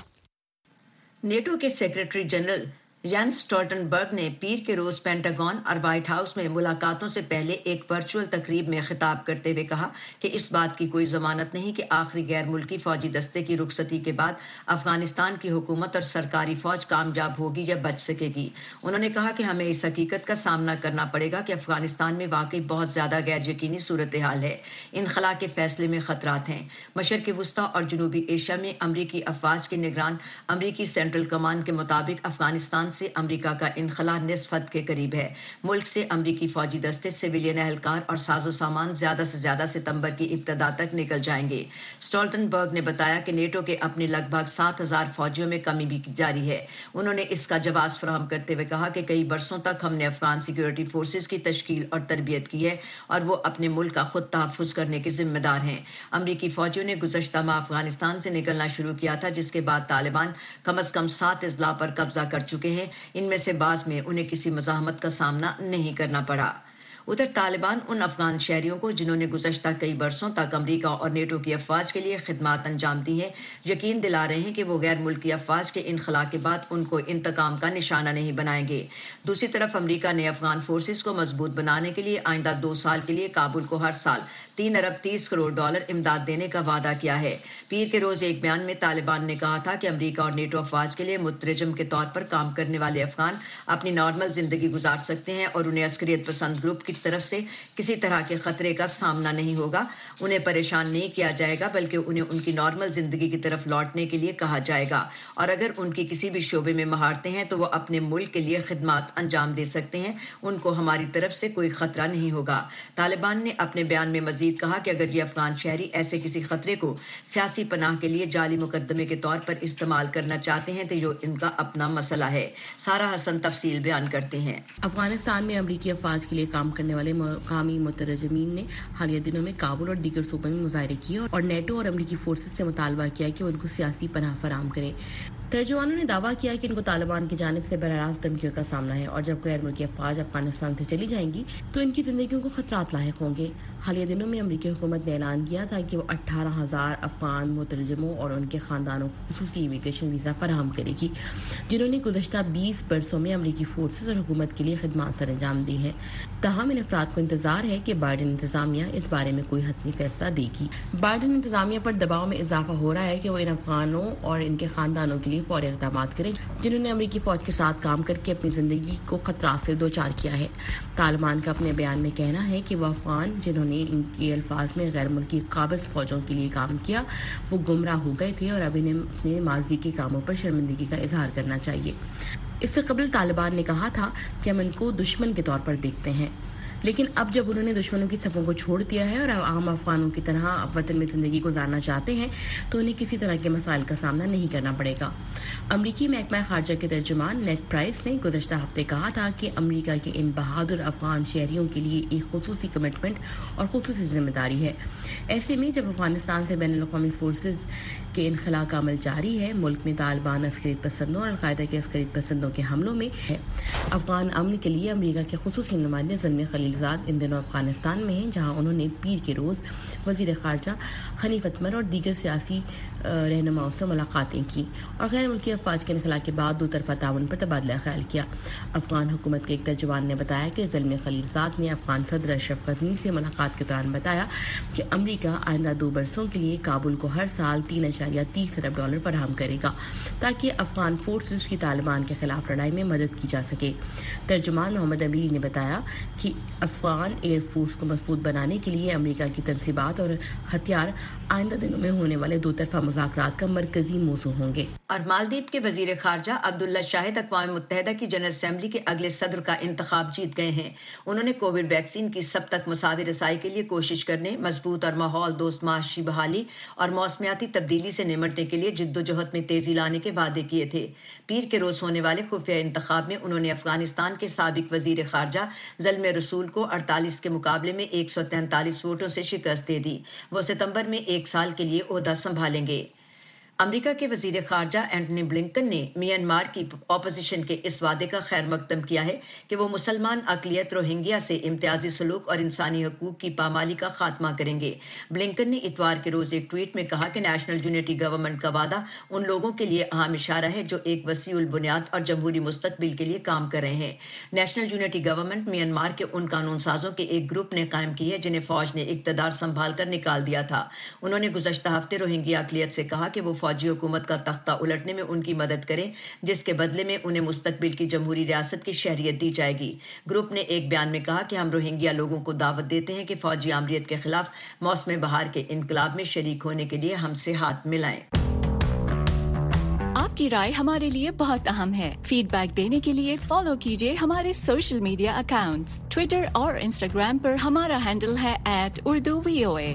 NATO کے سیکرٹری جنرل ینس اسٹولٹنبرگ نے پیر کے روز پینٹاگون اور وائٹ ہاؤس میں ملاقاتوں سے پہلے ایک ورچوئل تقریب میں خطاب کرتے ہوئے کہا کہ اس بات کی کوئی ضمانت نہیں کہ آخری غیر ملکی فوجی دستے کی رخصتی کے بعد افغانستان کی حکومت اور سرکاری فوج کامیاب ہوگی یا بچ سکے گی۔ انہوں نے کہا کہ ہمیں اس حقیقت کا سامنا کرنا پڑے گا کہ افغانستان میں واقعی بہت زیادہ غیر یقینی صورتحال ہے، انخلا کے فیصلے میں خطرات ہیں۔ مشرق وسطی اور جنوبی ایشیا میں امریکی افواج کے نگران امریکی سینٹرل کمانڈ کے مطابق افغانستان سے امریکہ کا انخلا نصف حد کے قریب ہے۔ ملک سے امریکی فوجی دستے، سویلین اہلکار اور ساز و سامان زیادہ سے زیادہ ستمبر کی ابتدا تک نکل جائیں گے۔ اسٹولٹنبرگ نے بتایا کہ نیٹو کے اپنے لگ بھگ 7,000 فوجیوں میں کمی بھی جاری ہے۔ انہوں نے اس کا جواز فراہم کرتے ہوئے کہا کہ کئی برسوں تک ہم نے افغان سیکورٹی فورسز کی تشکیل اور تربیت کی ہے اور وہ اپنے ملک کا خود تحفظ کرنے کے ذمہ دار ہیں۔ امریکی فوجیوں نے گزشتہ ماہ افغانستان سے نکلنا شروع کیا تھا، جس کے بعد طالبان کم از کم 7 اضلاع پر قبضہ کر چکے ہیں۔ ان میں سے بعض میں انہیں کسی مزاحمت کا سامنا نہیں کرنا پڑا۔ ادھر طالبان ان افغان شہریوں کو جنہوں نے گزشتہ کئی برسوں تک امریکہ اور نیٹو کی افواج کے لیے خدمات انجام دی ہیں، یقین دلا رہے ہیں کہ وہ غیر ملکی افواج کے انخلا کے بعد ان کو انتقام کا نشانہ نہیں بنائیں گے۔ دوسری طرف امریکہ نے افغان فورسز کو مضبوط بنانے کے لیے آئندہ 2 سال کے لیے کابل کو ہر سال $3 ارب 30 کروڑ امداد دینے کا وعدہ کیا ہے۔ پیر کے روز ایک بیان میں طالبان نے کہا تھا کہ امریکہ اور نیٹو افواج کے لیے مترجم کے طور پر کام کرنے والے افغان اپنی نارمل زندگی گزار سکتے ہیں اور انہیں عسکریت پسند گروپ کی طرف سے کسی طرح کے خطرے کا سامنا نہیں ہوگا۔ انہیں پریشان نہیں کیا جائے گا بلکہ انہیں ان کی نارمل زندگی کی طرف لوٹنے کے لیے کہا جائے گا، اور اگر ان کی کسی بھی شعبے میں مہارتیں ہیں تو وہ اپنے ملک کے لیے خدمات انجام دے سکتے ہیں، ان کو ہماری طرف سے کوئی خطرہ نہیں ہوگا۔ طالبان نے اپنے بیان میں مزید کہا کہ اگر یہ افغان شہری ایسے کسی خطرے کو سیاسی پناہ کے لیے جعلی مقدمے کے طور پر استعمال کرنا چاہتے ہیں تو یہ ان کا اپنا مسئلہ ہے۔ سارہ حسن تفصیل بیان کرتے ہیں۔ افغانستان میں امریکی افواج کے لیے کام کرنے والے مقامی مترجمین نے حالیہ دنوں میں کابل اور دیگر صوبوں میں مظاہرے کیے اور نیٹو اور امریکی فورسز سے مطالبہ کیا کہ وہ ان کو سیاسی پناہ فراہم کریں۔ ترجمانوں نے دعویٰ کیا کہ ان کو طالبان کی جانب سے براہ راست دھمکیوں کا سامنا ہے اور جب غیر ملکی افواج افغانستان سے چلی جائیں گی تو ان کی زندگیوں کو خطرات لاحق ہوں گے۔ حالیہ دنوں میں امریکی حکومت نے اعلان کیا تھا کہ وہ 18,000 افغان مترجموں اور ان کے خاندانوں کو خصوصی امیگریشن ویزا فراہم کرے گی، جنہوں نے گزشتہ 20 برسوں میں امریکی فورسز اور حکومت کے لیے خدمات سر انجام دی ہیں۔ تاہم ان افراد کو انتظار ہے کہ بائیڈن انتظامیہ اس بارے میں کوئی حتمی فیصلہ دے گی۔ بائیڈن انتظامیہ پر دباؤ میں اضافہ ہو رہا ہے کہ وہ ان افغانوں اور ان کے خاندانوں کے لیے لیے فوری اقدامات کریں جنہوں نے امریکی فوج کے ساتھ کام کر کے اپنی زندگی کو خطرات سے دوچار کیا ہے۔ طالبان کا اپنے بیان میں کہنا ہے کہ وہ افغان جنہوں نے ان کے الفاظ میں غیر ملکی قابض فوجوں کے لیے کام کیا وہ گمراہ ہو گئے تھے اور اب انہیں اپنے ماضی کے کاموں پر شرمندگی کا اظہار کرنا چاہیے۔ اس سے قبل طالبان نے کہا تھا کہ ہم ان کو دشمن کے طور پر دیکھتے ہیں، لیکن اب جب انہوں نے دشمنوں کی صفوں کو چھوڑ دیا ہے اور عام افغانوں کی طرح اب وطن میں زندگی گزارنا چاہتے ہیں تو انہیں کسی طرح کے مسائل کا سامنا نہیں کرنا پڑے گا۔ امریکی محکمہ خارجہ کے ترجمان نیڈ پرائس نے گزشتہ ہفتے کہا تھا کہ امریکہ کے ان بہادر افغان شہریوں کے لیے ایک خصوصی کمٹمنٹ اور خصوصی ذمہ داری ہے۔ ایسے میں جب افغانستان سے بین الاقوامی فورسز کے انخلاء کا عمل جاری ہے، ملک میں طالبان عسکریت پسندوں اور القاعدہ کے عسکریت پسندوں کے حملوں میں ہے، افغان امن کے لیے امریکہ کے خصوصی نمائندے زلمے خلیلزاد ان دنوں افغانستان میں ہیں، جہاں انہوں نے پیر کے روز وزیر خارجہ حنیف اتمر اور دیگر سیاسی رہنماؤں سے ملاقاتیں کی اور غیر ملکی افواج کے انخلاء کے بعد دو طرفہ تعاون پر تبادلہ خیال کیا۔ افغان حکومت کے ایک ترجمان نے بتایا کہ زلمے خلیلزاد نے افغان صدر اشرف غنی سے ملاقات کے دوران بتایا کہ امریکہ آئندہ 2 برسوں کے لیے کابل کو ہر سال $3.30 ارب فراہم کرے گا تاکہ افغان فورسز کی طالبان کے خلاف لڑائی میں مدد کی جا سکے۔ ترجمان محمد امیری نے بتایا کہ افغان ایئر فورس کو مضبوط بنانے کے لیے امریکہ کی تنصیبات اور ہتھیار آئندہ دنوں میں ہونے والے 2 طرفہ مذاکرات کا مرکزی موضوع ہوں گے۔ اور مالدیپ کے وزیر خارجہ عبداللہ شاہد اقوام متحدہ کی جنرل اسمبلی کے اگلے صدر کا انتخاب جیت گئے ہیں۔ انہوں نے کووڈ ویکسین کی سب تک مساوی رسائی کے لیے کوشش کرنے، مضبوط اور ماحول دوست معاشی بحالی اور موسمیاتی تبدیلی سے نمٹنے کے لیے جدوجہد میں تیزی لانے کے وعدے کیے تھے۔ پیر کے روز ہونے والے خفیہ انتخاب میں انہوں نے افغانستان کے سابق وزیر خارجہ زلمے رسول کو 48 کے مقابلے میں 143 ووٹوں سے شکست دے دی۔ وہ ستمبر میں 1 سال کے لیے عہدہ سنبھالیں گے۔ امریکہ کے وزیر خارجہ اینٹنی بلنکن نے میانمار کی اپوزیشن کے اس وعدے کا خیر مقدم کیا ہے کہ وہ مسلمان اقلیت روہنگیا سے امتیازی سلوک اور انسانی حقوق کی پامالی کا خاتمہ کریں گے۔ بلنکن نے اتوار کے روز ایک ٹویٹ میں کہا کہ نیشنل یونٹی گورنمنٹ کا وعدہ ان لوگوں کے لیے اہم اشارہ ہے جو ایک وسیع البنیاد اور جمہوری مستقبل کے لیے کام کر رہے ہیں۔ نیشنل یونٹی گورنمنٹ میانمار کے ان قانون سازوں کے ایک گروپ نے قائم کی ہے جنہیں فوج نے اقتدار سنبھال کر نکال دیا تھا۔ انہوں نے گزشتہ ہفتے روہنگیا اقلیت سے کہا کہ وہ فوجی حکومت کا تختہ الٹنے میں ان کی مدد کریں، جس کے بدلے میں انہیں مستقبل کی جمہوری ریاست کی شہریت دی جائے گی۔ گروپ نے ایک بیان میں کہا کہ ہم روہنگیا لوگوں کو دعوت دیتے ہیں کہ فوجی آمریت کے خلاف موسم بہار کے انقلاب میں شریک ہونے کے لیے ہم سے ہاتھ ملائیں۔ آپ کی رائے ہمارے لیے بہت اہم ہے۔ فیڈ بیک دینے کے لیے فالو کیجیے ہمارے سوشل میڈیا اکاؤنٹس۔ ٹویٹر اور انسٹاگرام پر ہمارا ہینڈل ہے @UrduVOA۔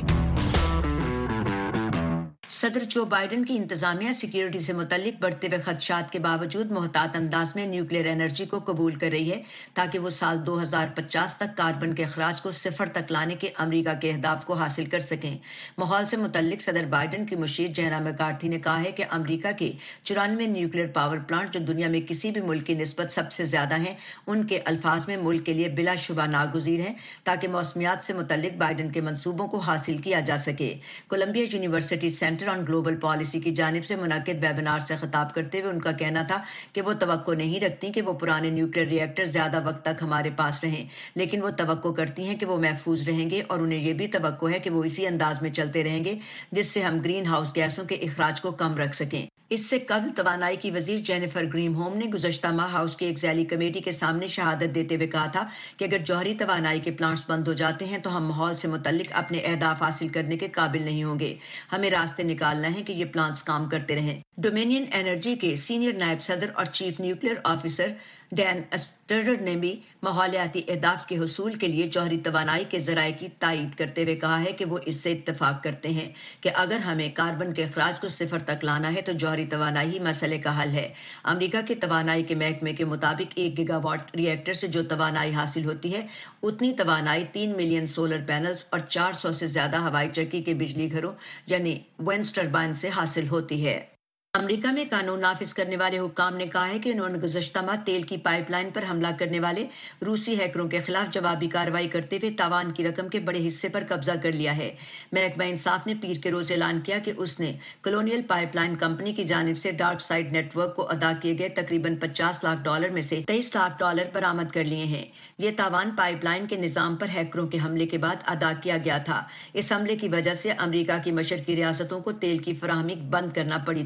صدر جو بائیڈن کی انتظامیہ سیکیورٹی سے متعلق بڑھتے ہوئے خدشات کے باوجود محتاط انداز میں نیوکلیئر انرجی کو قبول کر رہی ہے تاکہ وہ سال 2050 تک کاربن کے اخراج کو 0 تک لانے کے امریکہ کے اہداف کو حاصل کر سکیں۔ ماحول سے متعلق صدر بائیڈن کی مشیر جینا میکارتھی نے کہا ہے کہ امریکہ کے 94 نیوکلیئر پاور پلانٹ جو دنیا میں کسی بھی ملک کی نسبت سب سے زیادہ ہیں، ان کے الفاظ میں ملک کے لیے بلا شبہ ناگزیر ہیں تاکہ موسمیات سے متعلق بائیڈن کے منصوبوں کو حاصل کیا جا سکے۔ Columbia University Center on Global Policy کی جانب سے منعقد ویبینار سے خطاب کرتے ہوئے ان کا کہنا تھا کہ وہ توقع نہیں رکھتی کہ وہ پرانے نیوکلیئر ری ایکٹر زیادہ وقت تک ہمارے پاس رہیں، لیکن وہ توقع کرتی ہیں کہ وہ محفوظ رہیں گے اور انہیں یہ بھی توقع ہے کہ وہ اسی انداز میں چلتے رہیں گے جس سے ہم گرین ہاؤس گیسوں کے اخراج کو کم رکھ سکیں۔ اس سے قبل توانائی کی وزیر جینیفر گرین ہوم نے گزشتہ ماہ ہاؤس کی ایک ذیلی کمیٹی کے سامنے شہادت دیتے ہوئے کہا تھا کہ اگر جوہری توانائی کے پلانٹس بند ہو جاتے ہیں تو ہم ماحول سے متعلق اپنے اہداف حاصل کرنے کے قابل نہیں ہوں گے۔ ہمیں راستے نکالنا ہے کہ یہ پلانٹس کام کرتے رہیں۔ ڈومینین انرجی کے سینئر نائب صدر اور chief nuclear officer Dan Stoddard نے بھی ماحولیاتی اہداف کے حصول کے لیے جوہری توانائی کے ذرائع کی تائید کرتے ہوئے کہا ہے کہ وہ اس سے اتفاق کرتے ہیں کہ اگر ہمیں کاربن کے اخراج کو 0 تک لانا ہے تو جوہری توانائی ہی مسئلے کا حل ہے۔ امریکہ کے توانائی کے محکمے کے مطابق 1 گیگا واٹ ری ایکٹر سے جو توانائی حاصل ہوتی ہے اتنی توانائی 3 ملین سولر پینلز اور 400 سے زیادہ ہوائی چکی کے بجلی گھروں یعنی وینڈ ٹربائن سے حاصل ہوتی ہے۔ امریکہ میں قانون نافذ کرنے والے حکام نے کہا ہے کہ انہوں نے گزشتہ ماہ تیل کی پائپ لائن پر حملہ کرنے والے روسی ہیکروں کے خلاف جوابی کارروائی کرتے ہوئے تاوان کی رقم کے بڑے حصے پر قبضہ کر لیا ہے۔ محکمہ انصاف نے پیر کے روز اعلان کیا کہ اس نے کلونیل پائپ لائن کمپنی کی جانب سے ڈارک سائڈ نیٹ ورک کو ادا کیے گئے تقریباً $50 لاکھ میں سے $23 لاکھ برآمد کر لیے ہیں۔ یہ تاوان پائپ لائن کے نظام پر ہیکروں کے حملے کے بعد ادا کیا گیا تھا۔ اس حملے کی وجہ سے امریکہ کی مشرقی ریاستوں کو تیل کی فراہمی بند کرنا پڑی تھی۔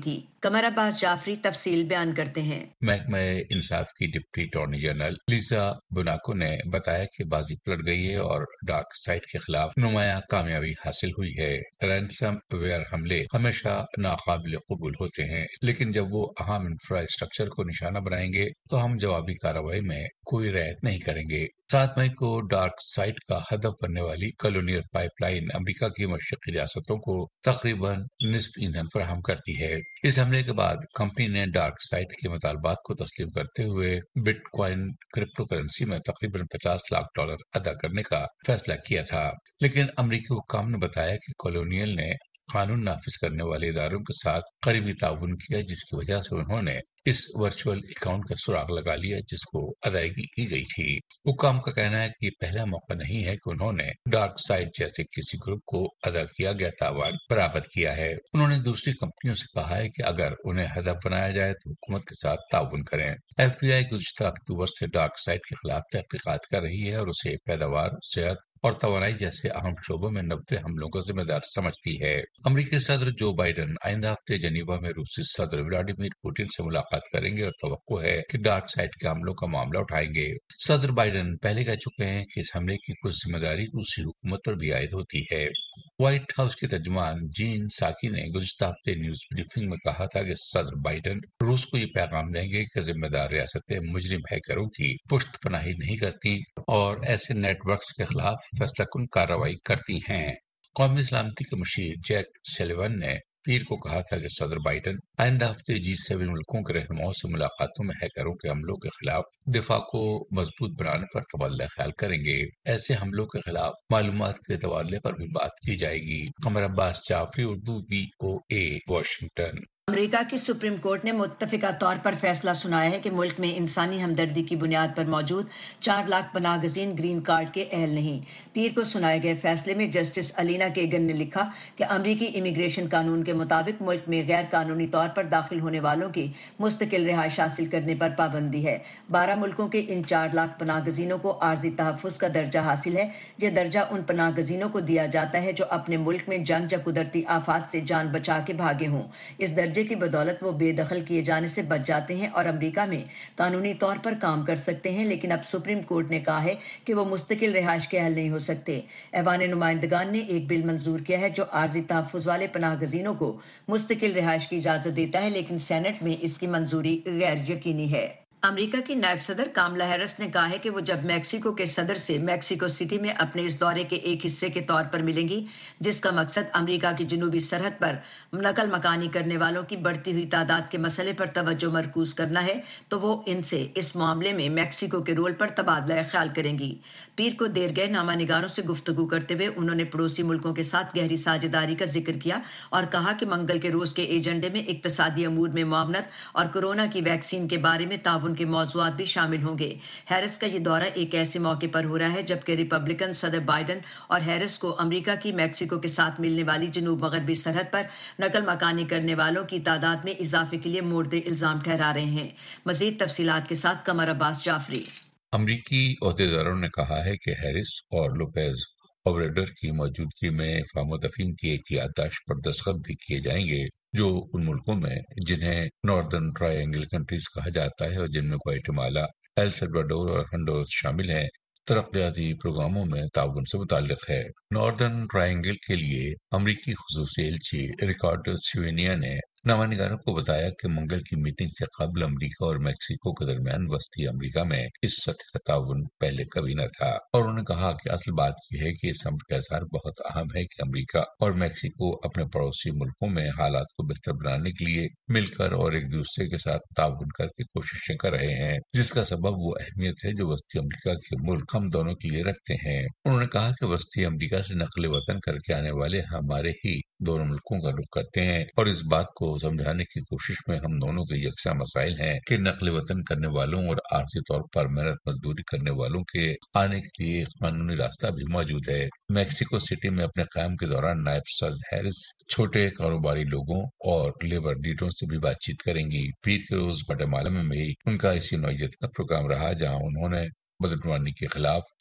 कमर अब्बास जाफरी तफसील बयान करते हैं। महकमा इंसाफ की deputy attorney general Lisa Monaco ने बताया कि बाजी पलट गई है और डार्क साइट के खिलाफ नुमाया कामयाबी हासिल हुई है। रैंसम वेयर हमले हमेशा नाकाबिल कबूल होते हैं, लेकिन जब वो अहम इंफ्रास्ट्रक्चर को निशाना बनाएंगे तो हम जवाबी कार्रवाई में कोई रियायत नहीं करेंगे। 7 मई को डार्क साइट का हदफ बनने वाली कॉलोनियल पाइपलाइन अमेरिका की मशरकी रियासतों को तकरीबन निस्फ ईंधन फराहम करती है। इस हमले के बाद कंपनी ने डार्क साइट के मुतालबात को तस्लीम करते हुए बिटकॉइन क्रिप्टो करेंसी में तकरीबन $50 लाख अदा करने का फैसला किया था, लेकिन अमरीकी हुक्काम ने बताया कि कॉलोनियल ने कानून नाफिज करने वाले इदारों के साथ करीबी ताउन किया, जिसकी वजह से उन्होंने इस वर्चुअल अकाउंट का सुराग लगा लिया जिसको अदायगी की गई थी। हुक्काम का कहना है कि ये पहला मौका नहीं है कि उन्होंने डार्क साइट जैसे किसी ग्रुप को अदा किया गया तावान बरामद किया है। उन्होंने दूसरी कंपनियों से कहा है कि अगर उन्हें हदफ बनाया जाए तो हुकूमत के साथ ताउन करें। FBI गुज़िश्ता अक्टूबर से डार्क साइट के खिलाफ तहकीकात कर रही है और उसे पैदावार, सेहत और तवानाई जैसे अहम शोबों में 90 हमलों का जिम्मेदार समझती है। अमरीकी सदर जो बाइडन आइंदा हफ्ते जनीवा में रूसी सदर व्लादिमीर पुतिन से मुलाकात करेंगे और तवक्को है कि डार्क साइट के हमलों का मामला उठाएंगे। सदर बाइडन पहले कह चुके हैं कि इस हमले की कुछ जिम्मेदारी रूसी हुकूमत पर भी आयद होती है। व्हाइट हाउस के तर्जुमान जीन साकी ने गुज़िश्ता हफ्ते न्यूज ब्रीफिंग में कहा था कि सदर बाइडन रूस को ये पैगाम देंगे कि जिम्मेदार रियासतें मुजरिम हैकरों की पुश्त पनाही नहीं करती और ऐसे नेटवर्क्स के खिलाफ फैसलाकुन कार्रवाई करती हैं। कौमी सलामती के मुशीर जैक सलिवन ने पीर को कहा था कि सदर बाइडन आइंदा हफ्ते G7 मुल्कों के रहनुमाओं से मुलाकातों में हैकरों के हमलों के खिलाफ दिफा को मजबूत बनाने पर तबादला ख्याल करेंगे। ऐसे हमलों के खिलाफ मालूमात के तबादले पर भी बात की जाएगी। Qamar Abbas Jafri, Urdu VOA, Washington. अमेरिका की सुप्रीम कोर्ट ने मुत्तफिका तौर पर फैसला सुनाया है कि मुल्क में इंसानी हमदर्दी की बुनियाद पर मौजूद 4 लाख पनाहगजीन ग्रीन कार्ड के अहल नहीं। पीर को सुनाए गए फैसले में जस्टिस अलीना केगन ने लिखा कि अमरीकी इमिग्रेशन कानून के मुताबिक मुल्क में गैर कानूनी तौर पर दाखिल होने वालों की मुस्तकिल रिहाइश हासिल करने पर पाबंदी है। 12 मुल्कों के इन 4 लाख पनाहगजीनों को आर्जी तहफ़्फ़ुज़ का दर्जा हासिल है। यह दर्जा उन पनाहगजीनों को दिया जाता है जो अपने मुल्क में जंग या कुदरती आफात से जान बचा के भागे हों। इस दर्जे की बदौलत वो बेदखल किए जाने से बच जाते हैं और अमेरिका में कानूनी तौर पर काम कर सकते हैं, लेकिन अब सुप्रीम कोर्ट ने कहा है कि वो मुस्तकिल रिहाइश के अहल नहीं हो सकते। ऐवान नुमाइंदगान ने एक बिल मंजूर किया है जो आर्जी तहफ़्फ़ुज़ वाले पनाहगजीनों को मुस्तकिल रिहाइश की इजाजत देता है, लेकिन सेनेट में इसकी मंजूरी गैर यकीनी है। अमेरिका की नायब सदर कामला हैरिस ने कहा है कि वो जब मैक्सिको के सदर से मैक्सिको सिटी में अपने इस दौरे के एक हिस्से के तौर पर मिलेंगी, जिसका मकसद अमेरिका की जनूबी सरहद पर नकल मकानी करने वालों की बढ़ती हुई तादाद के मसले पर तवज्जो मरकूज करना है, तो वो इनसे इस मामले में मैक्सिको के रोल पर तबादला ख्याल करेंगी। पीर को देर गए नामा निगारों से गुफ्तगू करते हुए उन्होंने पड़ोसी मुल्कों के साथ गहरी साझेदारी का जिक्र किया और कहा कि मंगल के रोज के एजेंडे में इक्तसादी अमूर में मुआवनत और कोरोना की वैक्सीन के बारे में ताउन के मौज़ूआत भी शामिल होंगे। हैरिस का ये दौरा एक ऐसे मौके पर हो रहा है जबकि रिपब्लिकन सदर बाइडन और हैरिस को अमेरिका की मैक्सिको के साथ मिलने वाली जनूब मगरबी सरहद पर नकल मकानी करने वालों की तादाद में इजाफे के लिए मोर्दे इल्जाम ठहरा रहे हैं। मजीद तफसीलात के साथ कमर अब्बास जाफरी। अमरीकी ओहदेदारों ने कहा है कि हैरिस और लोपेज ओब्रेडर की मौजूदगी में फाहम तफहीम की एक याददाश्त पर दस्तखत भी किए जाएंगे जो उन मुल्कों में जिन्हें नॉर्दर्न ट्रायंगल कंट्रीज कहा जाता है और जिनमें ग्वाटेमाला, एल सल्वाडोर और हंडोरस शामिल हैं, तरक्याती प्रोग्रामों में ताउन से मुताल्लिक है। नॉर्दर्न ट्रायंगल के लिए अमरीकी खुसूसी एलची रिकार्डो सिवेनिया ने नामानिगारों को बताया कि मंगल की मीटिंग से कबल अमेरिका और मैक्सिको के दरमियान वस्ती अमेरिका में इस सतह का ताउन पहले कभी न था और उन्होंने कहा कि असल बात यह है कि इस अमर का इज़हार बहुत अहम है कि अमेरिका और मैक्सिको अपने पड़ोसी मुल्कों में हालात को बेहतर बनाने के लिए मिलकर और एक दूसरे के साथ ताउन करके कोशिशें कर रहे हैं, जिसका सबब वो अहमियत है जो वस्ती अमेरिका के मुल्क हम दोनों के लिए रखते हैं। उन्होंने कहा कि वस्ती अमेरिका से नकल वतन करके आने वाले हमारे ही दोनों मुल्कों का रुख करते हैं और इस बात को समझाने की कोशिश में हम दोनों के यकसा मसाइल हैं कि नकल वतन करने वालों और आर्थिक तौर पर मेहनत मजदूरी करने वालों के आने के लिए एक कानूनी रास्ता भी मौजूद है। मैक्सिको सिटी में अपने क़याम के दौरान नायब सदर हैरिस छोटे कारोबारी लोगों और लेबर लीडरों से भी बातचीत करेंगी। पीर के रोज ग्वाटेमाला में भी उनका इसी नौयत का प्रोग्राम रहा, जहाँ उन्होंने बदनवानी के खिलाफ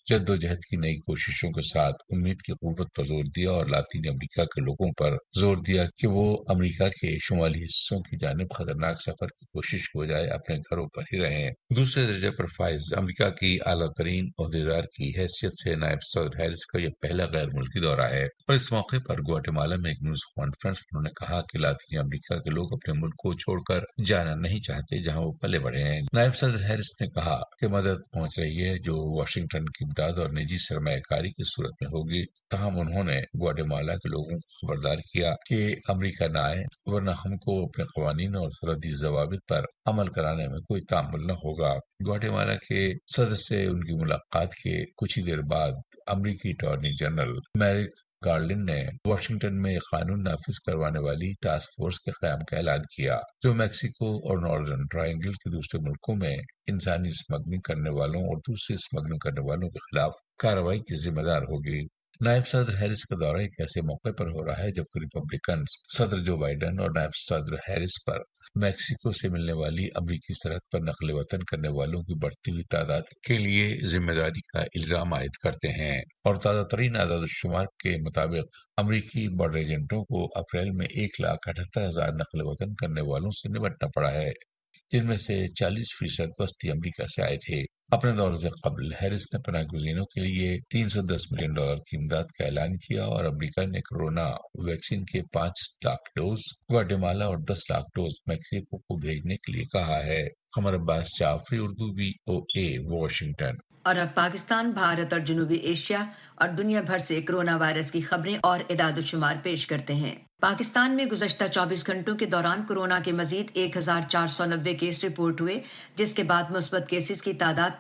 जद्दोजहद की नई कोशिशों के साथ उम्मीद की कुव्वत पर जोर दिया और लातीनी अमेरिका के लोगों पर जोर दिया कि वो अमेरिका के शुमाली हिस्सों की जानिब खतरनाक सफर की कोशिश के बजाय अपने घरों पर ही रहें। दूसरे दर्जे पर फाइज अमेरिका की आला तरीन ओहदेदार की हैसियत से नायब सदर हैरिस का यह पहला गैर मुल्की दौरा है और इस मौके पर ग्वाटेमाला में एक न्यूज कॉन्फ्रेंस में उन्होंने कहा कि लातीनी अमेरिका के लोग अपने मुल्क को छोड़कर जाना नहीं चाहते जहाँ वो पले बढ़े हैं। नायब सदर हैरिस ने कहा कि मदद पहुंच रही है जो वाशिंगटन की इमदाद और निजी सरमायाकारी की सूरत में होगी। तहम उन्होंने ग्वाटेमाला के लोगों को खबरदार किया कि अमेरिका न आए वरना हमको अपने कवानीन और सरहदी जवाबित पर अमल कराने में कोई तामुल न होगा। ग्वाटेमाला के सदर से उनकी मुलाकात के कुछ ही देर बाद अमेरिकी अटॉर्नी जनरल मैरिक गार्लिन ने वाशिंगटन में कानून नाफिज करवाने वाली टास्क फोर्स के क़याम का ऐलान किया जो मैक्सिको और नॉर्दर्न ट्रायंगल के दूसरे मुल्कों में इंसानी स्मगलिंग करने वालों और दूसरे स्मगलिंग करने वालों के खिलाफ कार्रवाई की जिम्मेदार होगी। नायब सदर हैरिस का दौरा एक ऐसे मौके पर हो रहा है जबकि रिपब्लिकन सदर जो बाइडेन और नायब सदर हैरिस पर मैक्सिको से मिलने वाली अमेरिकी सरहद पर नकल वतन करने वालों की बढ़ती हुई तादाद के लिए जिम्मेदारी का इल्जाम आयद करते हैं और ताज़ा तरीन आदादुश्शुमार के मुताबिक अमेरिकी बॉर्डर एजेंटों को अप्रैल में 1,78,000 नकल वतन करने वालों से निपटना पड़ा है जिनमें से 40% वस्ती अमेरिका से आए थे। अपने दौरे से कबल हैरिस ने पनाह गुज़ीनों के लिए $310 मिलियन की इमदाद का ऐलान किया और अमेरिका ने कोरोना वैक्सीन के 5 लाख डोज ग्वाटेमाला और 10 लाख डोज मैक्सिको को भेजने के लिए कहा है। Qamar Abbas Jafri, Urdu VOA, Washington. और अब पाकिस्तान, भारत और जनूबी एशिया और दुनिया भर से कोरोना वायरस की खबरें और इदाद-ओ-शुमार पेश करते हैं। पाकिस्तान में गुज़श्ता 24 घंटों के दौरान कोरोना के मजीद 1,490 केस रिपोर्ट हुए जिसके बाद मुस्बत केसेस की तादाद